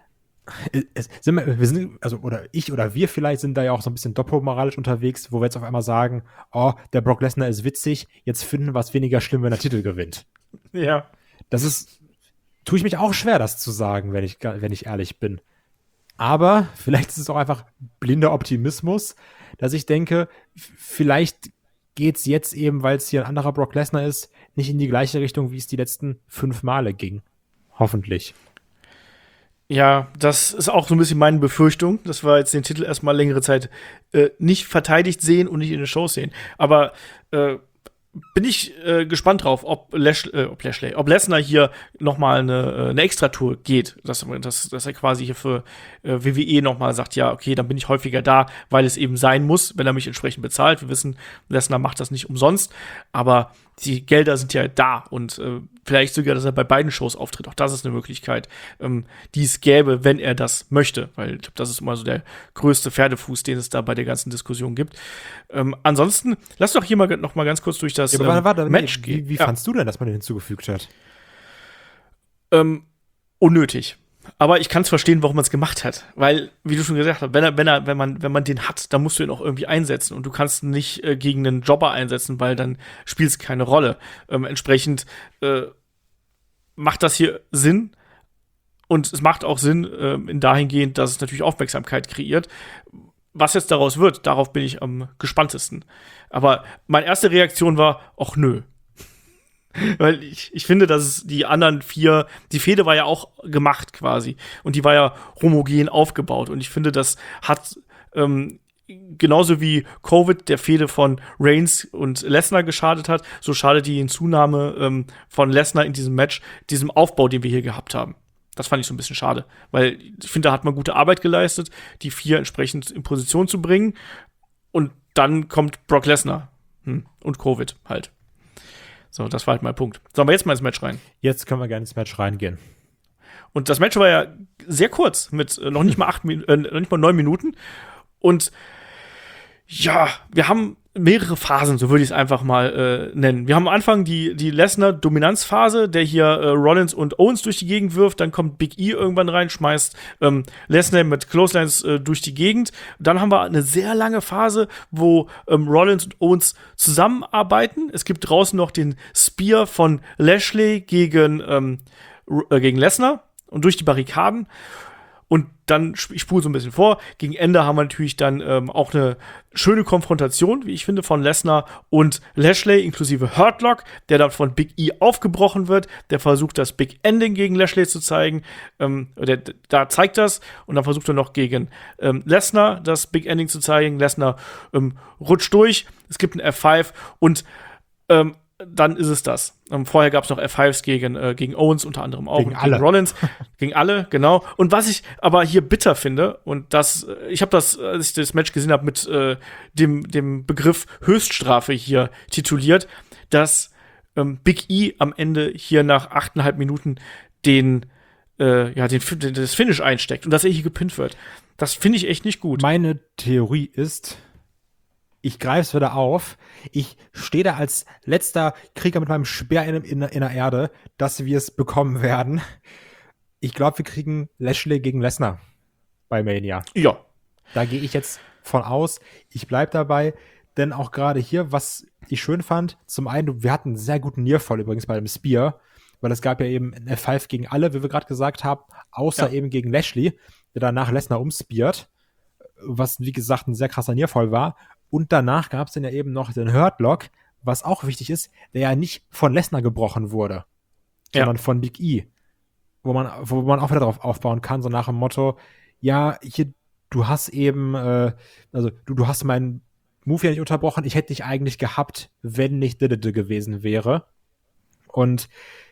Speaker 3: wir vielleicht sind da ja auch so ein bisschen doppelmoralisch unterwegs, wo wir jetzt auf einmal sagen, oh, der Brock Lesnar ist witzig, jetzt finden wir es weniger schlimm, wenn er Titel gewinnt.
Speaker 2: Ja.
Speaker 3: Tue ich mich auch schwer, das zu sagen, wenn ich ehrlich bin. Aber vielleicht ist es auch einfach blinder Optimismus, dass ich denke, vielleicht geht's jetzt eben, weil es hier ein anderer Brock Lesnar ist, nicht in die gleiche Richtung, wie es die letzten 5 Male ging. Hoffentlich.
Speaker 2: Ja, das ist auch so ein bisschen meine Befürchtung, dass wir jetzt den Titel erstmal längere Zeit nicht verteidigt sehen und nicht in den Shows sehen. Aber bin ich gespannt drauf, ob Lesnar hier noch mal eine Extratour geht, dass er quasi hier für WWE noch mal sagt, ja, okay, dann bin ich häufiger da, weil es eben sein muss, wenn er mich entsprechend bezahlt. Wir wissen, Lesnar macht das nicht umsonst, aber die Gelder sind ja da und vielleicht sogar, dass er bei beiden Shows auftritt. Auch das ist eine Möglichkeit, die es gäbe, wenn er das möchte, weil ich glaube, das ist immer so der größte Pferdefuß, den es da bei der ganzen Diskussion gibt. Ansonsten, lass doch hier noch mal ganz kurz durch das Match gehen.
Speaker 3: Wie fandst du denn, dass man den hinzugefügt hat?
Speaker 2: Unnötig. Aber ich kann es verstehen, warum man es gemacht hat. Weil, wie du schon gesagt hast, wenn man den hat, dann musst du ihn auch irgendwie einsetzen. Und du kannst ihn nicht gegen einen Jobber einsetzen, weil dann spielt es keine Rolle. Entsprechend macht das hier Sinn. Und es macht auch Sinn in dahingehend, dass es natürlich Aufmerksamkeit kreiert. Was jetzt daraus wird, darauf bin ich am gespanntesten. Aber meine erste Reaktion war, ach nö. Weil ich finde, dass es die anderen 4, die Fehde war ja auch gemacht quasi. Und die war ja homogen aufgebaut. Und ich finde, das hat genauso wie Covid der Fehde von Reigns und Lesnar geschadet hat, so schadet die Hinzunahme von Lesnar in diesem Match, diesem Aufbau, den wir hier gehabt haben. Das fand ich so ein bisschen schade. Weil ich finde, da hat man gute Arbeit geleistet, die 4 entsprechend in Position zu bringen. Und dann kommt Brock Lesnar. Und Covid halt. So, das war halt mein Punkt. Sollen wir jetzt mal ins Match rein?
Speaker 3: Jetzt können wir gerne ins Match reingehen.
Speaker 2: Und das Match war ja sehr kurz, mit noch nicht mal 9 Minuten. Und ja, wir haben mehrere Phasen, so würde ich es einfach mal nennen. Wir haben am Anfang die Lesnar-Dominanzphase, der hier Rollins und Owens durch die Gegend wirft. Dann kommt Big E irgendwann rein, schmeißt Lesnar mit Clotheslines durch die Gegend. Dann haben wir eine sehr lange Phase, wo Rollins und Owens zusammenarbeiten. Es gibt draußen noch den Spear von Lashley gegen Lesnar und durch die Barrikaden. Und dann, ich spule so ein bisschen vor, gegen Ende haben wir natürlich dann auch eine schöne Konfrontation, wie ich finde, von Lesnar und Lashley, inklusive Hurtlock, der dann von Big E aufgebrochen wird, der versucht, das Big Ending gegen Lashley zu zeigen, da zeigt das, und dann versucht er noch gegen Lesnar das Big Ending zu zeigen. Lesnar rutscht durch, es gibt ein F5 und dann ist es das. Vorher gab es noch F5s gegen Owens, unter anderem auch,
Speaker 3: gegen
Speaker 2: Rollins. Gegen alle, genau. Und was ich aber hier bitter finde, und ich habe das, als ich das Match gesehen habe, mit dem Begriff Höchststrafe hier tituliert, dass Big E am Ende hier nach 8,5 Minuten das Finish einsteckt und dass er hier gepinnt wird. Das finde ich echt nicht gut.
Speaker 3: Meine Theorie ist, ich greife es wieder auf. Ich stehe da als letzter Krieger mit meinem Speer in der Erde, dass wir es bekommen werden. Ich glaube, wir kriegen Lashley gegen Lesnar bei Mania.
Speaker 2: Ja.
Speaker 3: Da gehe ich jetzt von aus. Ich bleibe dabei, denn auch gerade hier, was ich schön fand, zum einen, wir hatten einen sehr guten Nearfall übrigens bei dem Spear, weil es gab ja eben ein F5 gegen alle, wie wir gerade gesagt haben, außer eben gegen Lashley, der danach Lesnar umspeart, was, wie gesagt, ein sehr krasser Nearfall war. Und danach gab es dann ja eben noch den Hurtlock, was auch wichtig ist, der ja nicht von Lesnar gebrochen wurde, sondern von Big E. Wo man auch wieder darauf aufbauen kann, so nach dem Motto, ja, hier, du hast eben, du hast meinen Move ja nicht unterbrochen, ich hätte dich eigentlich gehabt, wenn nicht gewesen wäre. Und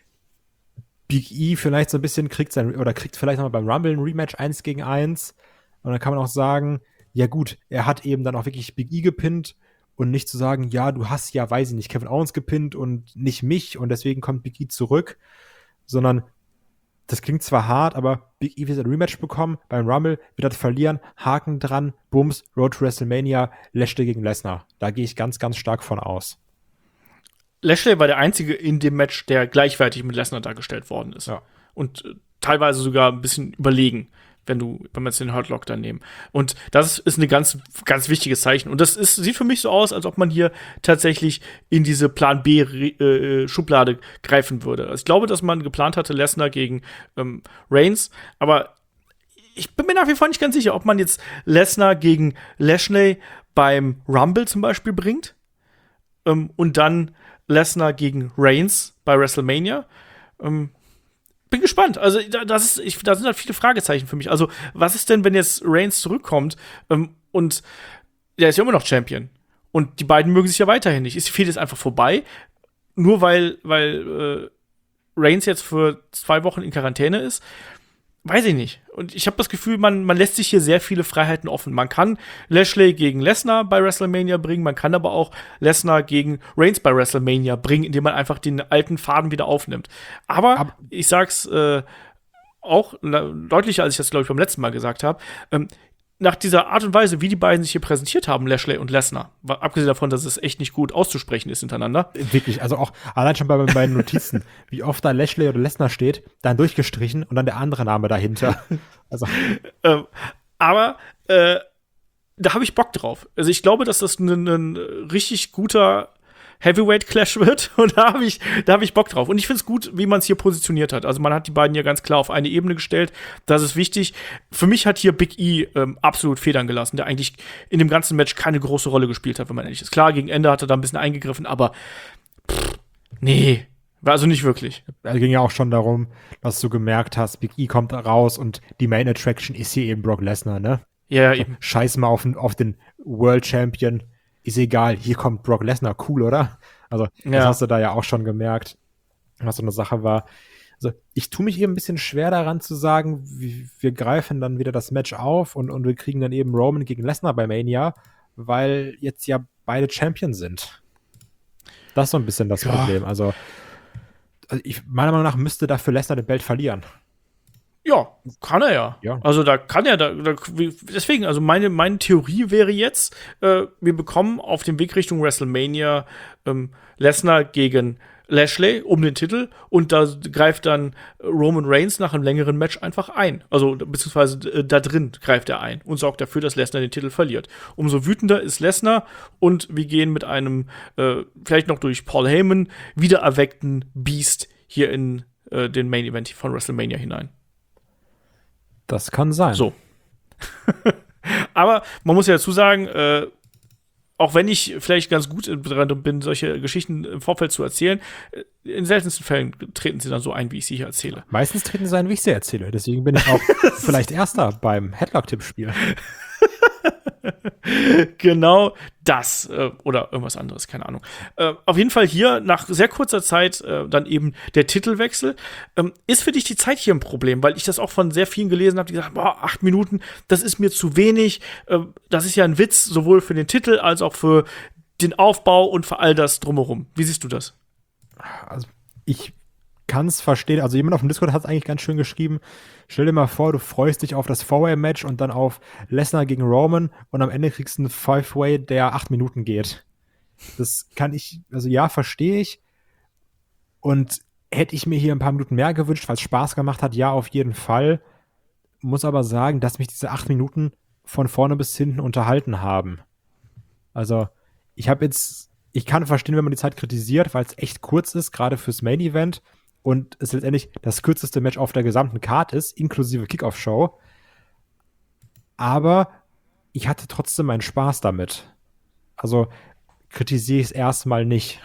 Speaker 3: Big E vielleicht so ein bisschen kriegt vielleicht nochmal beim Rumble ein Rematch 1 gegen 1. Und dann kann man auch sagen, ja gut, er hat eben dann auch wirklich Big E gepinnt und nicht zu sagen, ja, du hast ja, weiß ich nicht, Kevin Owens gepinnt und nicht mich und deswegen kommt Big E zurück, sondern das klingt zwar hart, aber Big E wird ein Rematch bekommen, beim Rumble wird er verlieren, Haken dran, Bums, Road to WrestleMania, Lashley gegen Lesnar. Da gehe ich ganz, ganz stark von aus.
Speaker 2: Lashley war der Einzige in dem Match, der gleichwertig mit Lesnar dargestellt worden ist.
Speaker 3: Ja.
Speaker 2: Und teilweise sogar ein bisschen überlegen, wenn wir jetzt den Hurtlock dann nehmen. Und das ist eine ganz, ganz wichtiges Zeichen. Und das sieht für mich so aus, als ob man hier tatsächlich in diese Plan B Schublade greifen würde. Also ich glaube, dass man geplant hatte, Lesnar gegen Reigns, aber ich bin mir nach wie vor nicht ganz sicher, ob man jetzt Lesnar gegen Lashley beim Rumble zum Beispiel bringt und dann Lesnar gegen Reigns bei WrestleMania. bin gespannt. Also, da sind halt viele Fragezeichen für mich. Also, was ist denn, wenn jetzt Reigns zurückkommt und der ist ja immer noch Champion? Und die beiden mögen sich ja weiterhin nicht. Ist die Fehde jetzt einfach vorbei? Nur weil Reigns jetzt für 2 Wochen in Quarantäne ist? Weiß ich nicht. Und ich habe das Gefühl, man lässt sich hier sehr viele Freiheiten offen. Man kann Lashley gegen Lesnar bei WrestleMania bringen, man kann aber auch Lesnar gegen Reigns bei WrestleMania bringen, indem man einfach den alten Faden wieder aufnimmt. Aber ich sag's auch deutlicher, als ich das, glaube ich, beim letzten Mal gesagt habe, nach dieser Art und Weise, wie die beiden sich hier präsentiert haben, Lashley und Lesnar, abgesehen davon, dass es echt nicht gut auszusprechen ist hintereinander.
Speaker 3: Wirklich, also auch allein schon bei meinen Notizen, wie oft da Lashley oder Lesnar steht, dann durchgestrichen und dann der andere Name dahinter. Also.
Speaker 2: Aber da habe ich Bock drauf. Also ich glaube, dass das ein richtig guter Heavyweight-Clash wird und da hab ich Bock drauf. Und ich find's gut, wie man es hier positioniert hat. Also man hat die beiden ja ganz klar auf eine Ebene gestellt. Das ist wichtig. Für mich hat hier Big E absolut Federn gelassen, der eigentlich in dem ganzen Match keine große Rolle gespielt hat, wenn man ehrlich ist. Klar, gegen Ende hat er da ein bisschen eingegriffen, aber nee, war also nicht wirklich.
Speaker 3: Es ging ja auch schon darum, dass du gemerkt hast, Big E kommt raus und die Main Attraction ist hier eben Brock Lesnar, ne?
Speaker 2: Ja, eben.
Speaker 3: Scheiß mal auf den World Champion. Ist egal, hier kommt Brock Lesnar, cool, oder? Also, das hast du da ja auch schon gemerkt, was so eine Sache war. Also, ich tue mich eben ein bisschen schwer daran zu sagen, wir greifen dann wieder das Match auf und wir kriegen dann eben Roman gegen Lesnar bei Mania, weil jetzt ja beide Champion sind. Das ist so ein bisschen das Problem. Also meiner Meinung nach müsste dafür Lesnar den Belt verlieren.
Speaker 2: Ja, kann er ja. Also da kann er deswegen, also meine Theorie wäre jetzt, wir bekommen auf dem Weg Richtung WrestleMania Lesnar gegen Lashley um den Titel und da greift dann Roman Reigns nach einem längeren Match einfach ein. Also beziehungsweise da drin greift er ein und sorgt dafür, dass Lesnar den Titel verliert. Umso wütender ist Lesnar und wir gehen mit einem vielleicht noch durch Paul Heyman wiedererweckten Beast hier in den Main Event von WrestleMania hinein.
Speaker 3: Das kann sein.
Speaker 2: So. Aber man muss ja dazu sagen, auch wenn ich vielleicht ganz gut dran bin, solche Geschichten im Vorfeld zu erzählen, in seltensten Fällen treten sie dann so ein, wie ich sie hier erzähle.
Speaker 3: Meistens treten sie ein, wie ich sie erzähle. Deswegen bin ich auch vielleicht Erster beim Headlock-Tippspiel.
Speaker 2: Genau das oder irgendwas anderes, keine Ahnung. Auf jeden Fall hier nach sehr kurzer Zeit dann eben der Titelwechsel. Ist für dich die Zeit hier ein Problem? Weil ich das auch von sehr vielen gelesen habe, die gesagt haben, 8 Minuten, das ist mir zu wenig. Das ist ja ein Witz, sowohl für den Titel als auch für den Aufbau und für all das drumherum. Wie siehst du das?
Speaker 3: Also ich kann es verstehen. Also jemand auf dem Discord hat es eigentlich ganz schön geschrieben. Stell dir mal vor, du freust dich auf das 4-Way-Match und dann auf Lesnar gegen Roman und am Ende kriegst du einen 5-Way, der 8 Minuten geht. Das kann ich, also ja, verstehe ich. Und hätte ich mir hier ein paar Minuten mehr gewünscht, weil es Spaß gemacht hat, ja, auf jeden Fall. Muss aber sagen, dass mich diese 8 Minuten von vorne bis hinten unterhalten haben. Also, ich kann verstehen, wenn man die Zeit kritisiert, weil es echt kurz ist, gerade fürs Main-Event. Und es letztendlich das kürzeste Match auf der gesamten Card ist, inklusive Kickoff-Show. Aber ich hatte trotzdem meinen Spaß damit. Also kritisiere ich es erstmal nicht.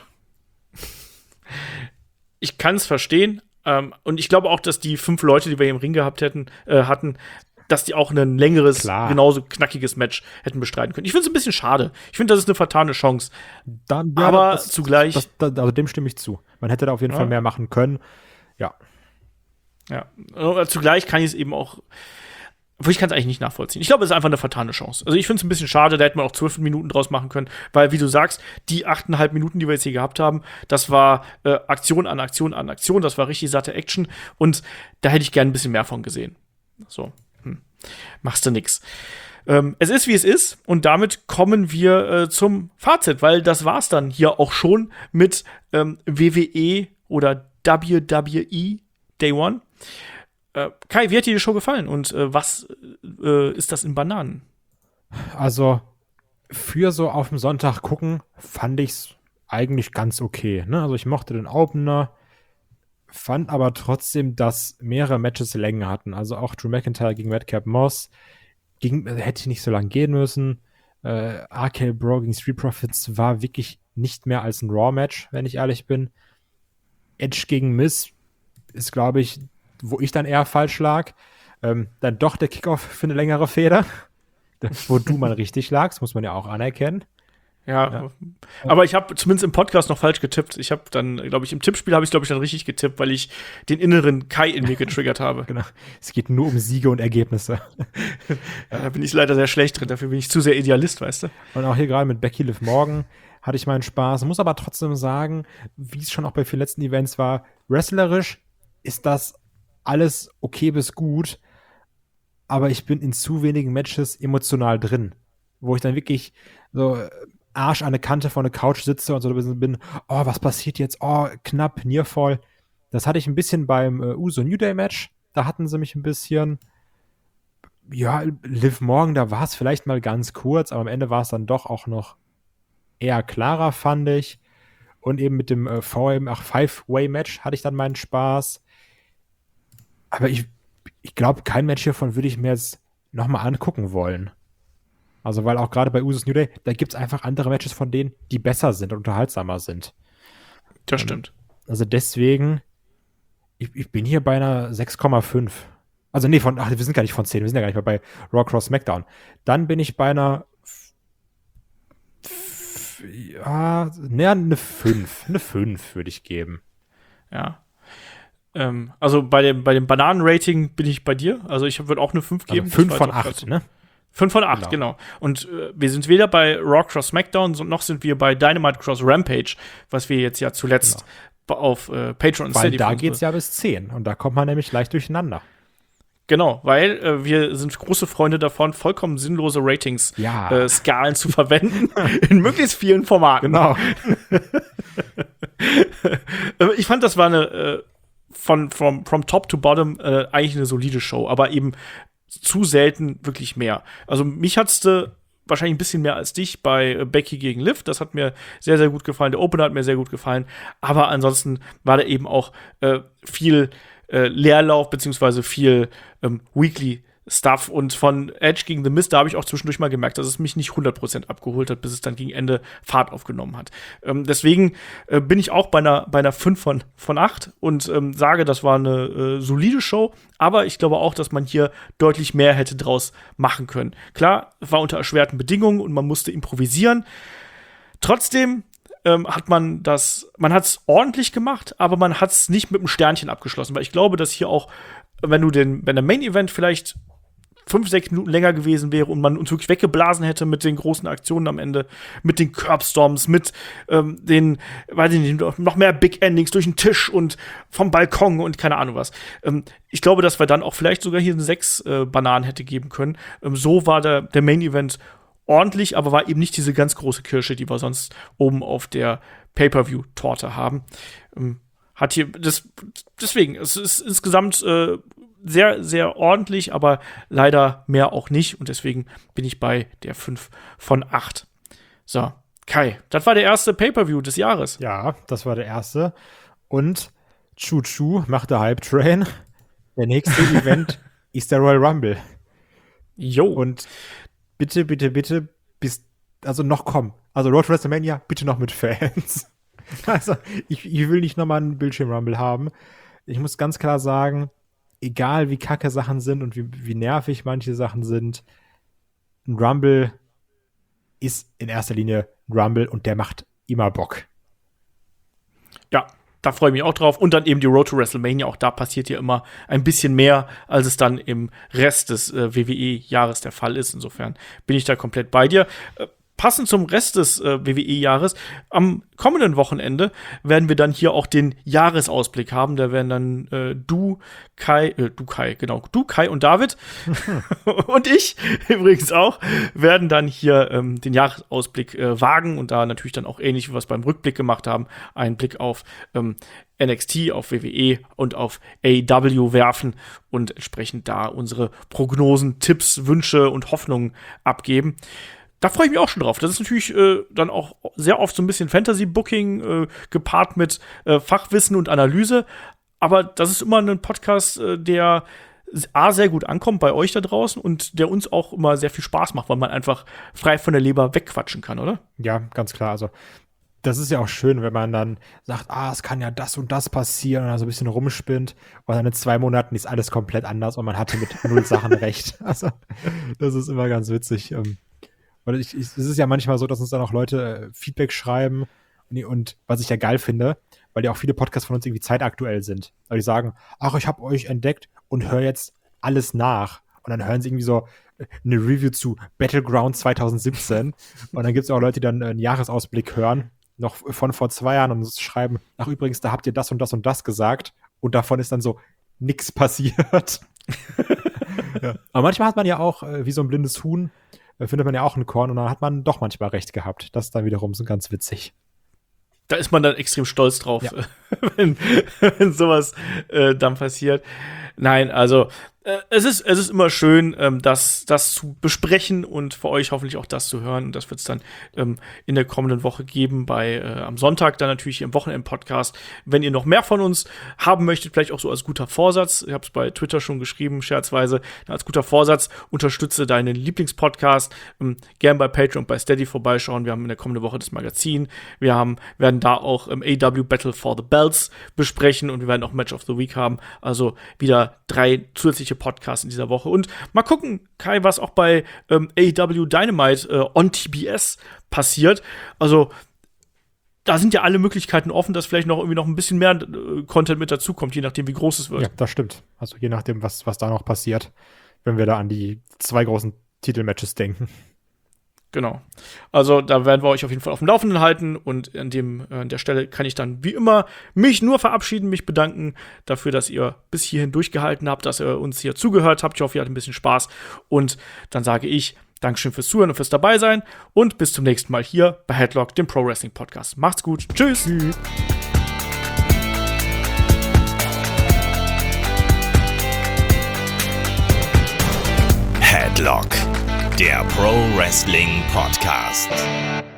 Speaker 2: Ich kann es verstehen. Und ich glaube auch, dass die 5 Leute, die wir hier im Ring gehabt hatten, dass die auch ein längeres, genauso knackiges Match hätten bestreiten können. Ich finde es ein bisschen schade. Ich finde, das ist eine vertane Chance. Aber zugleich.
Speaker 3: Also dem stimme ich zu. Man hätte da auf jeden Fall mehr machen können. Ja.
Speaker 2: Ja. Zugleich kann ich es eben auch. Obwohl, ich kann es eigentlich nicht nachvollziehen. Ich glaube, es ist einfach eine vertane Chance. Also ich finde es ein bisschen schade, da hätte man auch 12 Minuten draus machen können, weil, wie du sagst, die 8,5 Minuten, die wir jetzt hier gehabt haben, das war Aktion an Aktion an Aktion, das war richtig satte Action und da hätte ich gerne ein bisschen mehr von gesehen. So. Machst du nix. Es ist, wie es ist und damit kommen wir zum Fazit, weil das war's dann hier auch schon mit WWE oder WWE Day One. Kai, wie hat dir die Show gefallen und was ist das in Bananen?
Speaker 3: Also für so auf dem Sonntag gucken, fand ich's eigentlich ganz okay. Ne? Also ich mochte den Opener, fand aber trotzdem, dass mehrere Matches Längen hatten. Also auch Drew McIntyre gegen Madcap Moss hätte nicht so lange gehen müssen. RK Bro gegen Street Profits war wirklich nicht mehr als ein Raw-Match, wenn ich ehrlich bin. Edge gegen Miz ist, glaube ich, wo ich dann eher falsch lag, dann doch der Kickoff für eine längere Feder. Wo du mal richtig lagst, muss man ja auch anerkennen.
Speaker 2: Ja, aber ich habe zumindest im Podcast noch falsch getippt. Ich habe dann, glaube ich, im Tippspiel habe ich, glaube ich, dann richtig getippt, weil ich den inneren Kai in mir getriggert habe.
Speaker 3: Genau. Es geht nur um Siege und Ergebnisse.
Speaker 2: Ja, da bin ich leider sehr schlecht drin. Dafür bin ich zu sehr Idealist, weißt du?
Speaker 3: Und auch hier gerade mit Becky Liv Morgan hatte ich meinen Spaß. Muss aber trotzdem sagen, wie es schon auch bei vielen letzten Events war, wrestlerisch ist das alles okay bis gut, aber ich bin in zu wenigen Matches emotional drin, wo ich dann wirklich so Arsch an der Kante von der Couch sitze und so bin, oh, was passiert jetzt? Oh, knapp, Nearfall. Das hatte ich ein bisschen beim Uso New Day Match. Da hatten sie mich ein bisschen, ja, Liv Morgan, da war es vielleicht mal ganz kurz, aber am Ende war es dann doch auch noch eher klarer, fand ich. Und eben mit dem Five-Way-Match hatte ich dann meinen Spaß. Aber ich glaube, kein Match hiervon würde ich mir jetzt nochmal angucken wollen. Also, weil auch gerade bei Usos New Day, da gibt es einfach andere Matches von denen, die besser sind und unterhaltsamer sind.
Speaker 2: Das stimmt.
Speaker 3: Also deswegen, ich bin hier bei einer 6,5. Also nee, wir sind gar nicht von 10, wir sind ja gar nicht mehr bei Raw Cross SmackDown. Dann bin ich bei einer eine 5. Eine 5 würde ich geben.
Speaker 2: Ja. Also bei dem Bananen-Rating bin ich bei dir. Also ich würde auch eine 5 geben.
Speaker 3: Also 5 von 8, ne?
Speaker 2: 5 von 8, genau. Und wir sind weder bei Raw Cross SmackDown, noch sind wir bei Dynamite Cross Rampage, was wir jetzt ja zuletzt auf Patreon
Speaker 3: Weil da geht's ja bis 10 und da kommt man nämlich leicht durcheinander.
Speaker 2: Genau, weil wir sind große Freunde davon, vollkommen sinnlose Ratings-Skalen zu verwenden in möglichst vielen Formaten.
Speaker 3: Genau.
Speaker 2: Ich fand, das war eine from top to bottom eigentlich eine solide Show, aber eben zu selten wirklich mehr. Also mich hat's wahrscheinlich ein bisschen mehr als dich bei Becky gegen Liv. Das hat mir sehr, sehr gut gefallen. Der Opener hat mir sehr gut gefallen. Aber ansonsten war da eben auch viel Leerlauf beziehungsweise viel Weekly Stuff. Und von Edge gegen The Miz, da habe ich auch zwischendurch mal gemerkt, dass es mich nicht 100% abgeholt hat, bis es dann gegen Ende Fahrt aufgenommen hat. Deswegen bin ich auch bei einer 5 von 8 und sage, das war eine solide Show, aber ich glaube auch, dass man hier deutlich mehr hätte draus machen können. Klar, es war unter erschwerten Bedingungen und man musste improvisieren. Trotzdem hat man hat's ordentlich gemacht, aber man hat's nicht mit einem Sternchen abgeschlossen, weil ich glaube, dass hier auch, wenn der Main Event vielleicht 5-6 Minuten länger gewesen wäre und man uns wirklich weggeblasen hätte mit den großen Aktionen am Ende, mit den Curbstorms, mit den, weiß ich nicht, noch mehr Big Endings durch den Tisch und vom Balkon und keine Ahnung was. Ich glaube, dass wir dann auch vielleicht sogar hier 6 Bananen hätte geben können. So war der Main Event ordentlich, aber war eben nicht diese ganz große Kirsche, die wir sonst oben auf der Pay-Per-View-Torte haben. Hat hier deswegen, es ist insgesamt sehr, sehr ordentlich, aber leider mehr auch nicht. Und deswegen bin ich bei der 5 von 8. So, Kai, das war der erste Pay-Per-View des Jahres.
Speaker 3: Ja, das war der erste. Und Choo-Choo macht der Hype Train. Der nächste Event ist der Royal Rumble.
Speaker 2: Jo.
Speaker 3: Und bitte, bitte, bitte, also noch komm. Also Road to WrestleMania, bitte noch mit Fans. Also, ich will nicht nochmal einen Bildschirm-Rumble haben. Ich muss ganz klar sagen, egal wie kacke Sachen sind und wie nervig manche Sachen sind, ein Rumble ist in erster Linie ein Rumble und der macht immer Bock.
Speaker 2: Ja, da freue ich mich auch drauf. Und dann eben die Road to WrestleMania. Auch da passiert ja immer ein bisschen mehr, als es dann im Rest des WWE-Jahres der Fall ist. Insofern bin ich da komplett bei dir. Passend zum Rest des WWE-Jahres, am kommenden Wochenende werden wir dann hier auch den Jahresausblick haben. Da werden dann du, Kai und David und ich übrigens auch, werden dann hier den Jahresausblick wagen und da natürlich dann auch ähnlich, wie wir es beim Rückblick gemacht haben, einen Blick auf NXT, auf WWE und auf AEW werfen und entsprechend da unsere Prognosen, Tipps, Wünsche und Hoffnungen abgeben. Da freue ich mich auch schon drauf. Das ist natürlich dann auch sehr oft so ein bisschen Fantasy-Booking gepaart mit Fachwissen und Analyse. Aber das ist immer ein Podcast, der sehr gut ankommt bei euch da draußen und der uns auch immer sehr viel Spaß macht, weil man einfach frei von der Leber wegquatschen kann, oder?
Speaker 3: Ja, ganz klar. Also das ist ja auch schön, wenn man dann sagt, es kann ja das und das passieren und dann so ein bisschen rumspinnt und dann in 2 Monaten ist alles komplett anders und man hatte mit 0 Sachen recht. Also, das ist immer ganz witzig. Und es ist ja manchmal so, dass uns dann auch Leute Feedback schreiben und was ich ja geil finde, weil ja auch viele Podcasts von uns irgendwie zeitaktuell sind. Weil die sagen, ich habe euch entdeckt und höre jetzt alles nach. Und dann hören sie irgendwie so eine Review zu Battleground 2017 und dann gibt es auch Leute, die dann einen Jahresausblick hören, noch von vor 2 Jahren und schreiben, übrigens, da habt ihr das und das und das gesagt und davon ist dann so nix passiert. Ja. Aber manchmal hat man ja auch, wie so ein blindes Huhn, findet man ja auch ein Korn und dann hat man doch manchmal recht gehabt. Das ist dann wiederum so ganz witzig.
Speaker 2: Da ist man dann extrem stolz drauf,
Speaker 3: Ja.
Speaker 2: wenn sowas dann passiert. Nein, also es ist immer schön, das zu besprechen und für euch hoffentlich auch das zu hören. Und das wird es dann in der kommenden Woche geben, am Sonntag dann natürlich im Wochenend-Podcast. Wenn ihr noch mehr von uns haben möchtet, vielleicht auch so als guter Vorsatz, ich habe es bei Twitter schon geschrieben, scherzweise, als guter Vorsatz, unterstütze deinen Lieblingspodcast. Gern bei Patreon und bei Steady vorbeischauen. Wir haben in der kommenden Woche das Magazin. Wir werden da auch AEW Battle for the Belts besprechen und wir werden auch Match of the Week haben. Also wieder 3 zusätzliche Podcasts in dieser Woche. Und mal gucken, Kai, was auch bei AEW Dynamite on TBS passiert. Also da sind ja alle Möglichkeiten offen, dass vielleicht noch ein bisschen mehr Content mit dazukommt, je nachdem, wie groß es wird.
Speaker 3: Ja, das stimmt. Also je nachdem, was da noch passiert, wenn wir da an die 2 großen Titelmatches denken.
Speaker 2: Genau. Also da werden wir euch auf jeden Fall auf dem Laufenden halten und an der Stelle kann ich dann wie immer mich nur verabschieden, mich bedanken dafür, dass ihr bis hierhin durchgehalten habt, dass ihr uns hier zugehört habt. Ich hoffe, ihr hattet ein bisschen Spaß und dann sage ich Dankeschön fürs Zuhören und fürs Dabeisein und bis zum nächsten Mal hier bei Headlock, dem Pro Wrestling Podcast. Macht's gut. Tschüss.
Speaker 3: Tschüss.
Speaker 1: Headlock, der Pro Wrestling Podcast.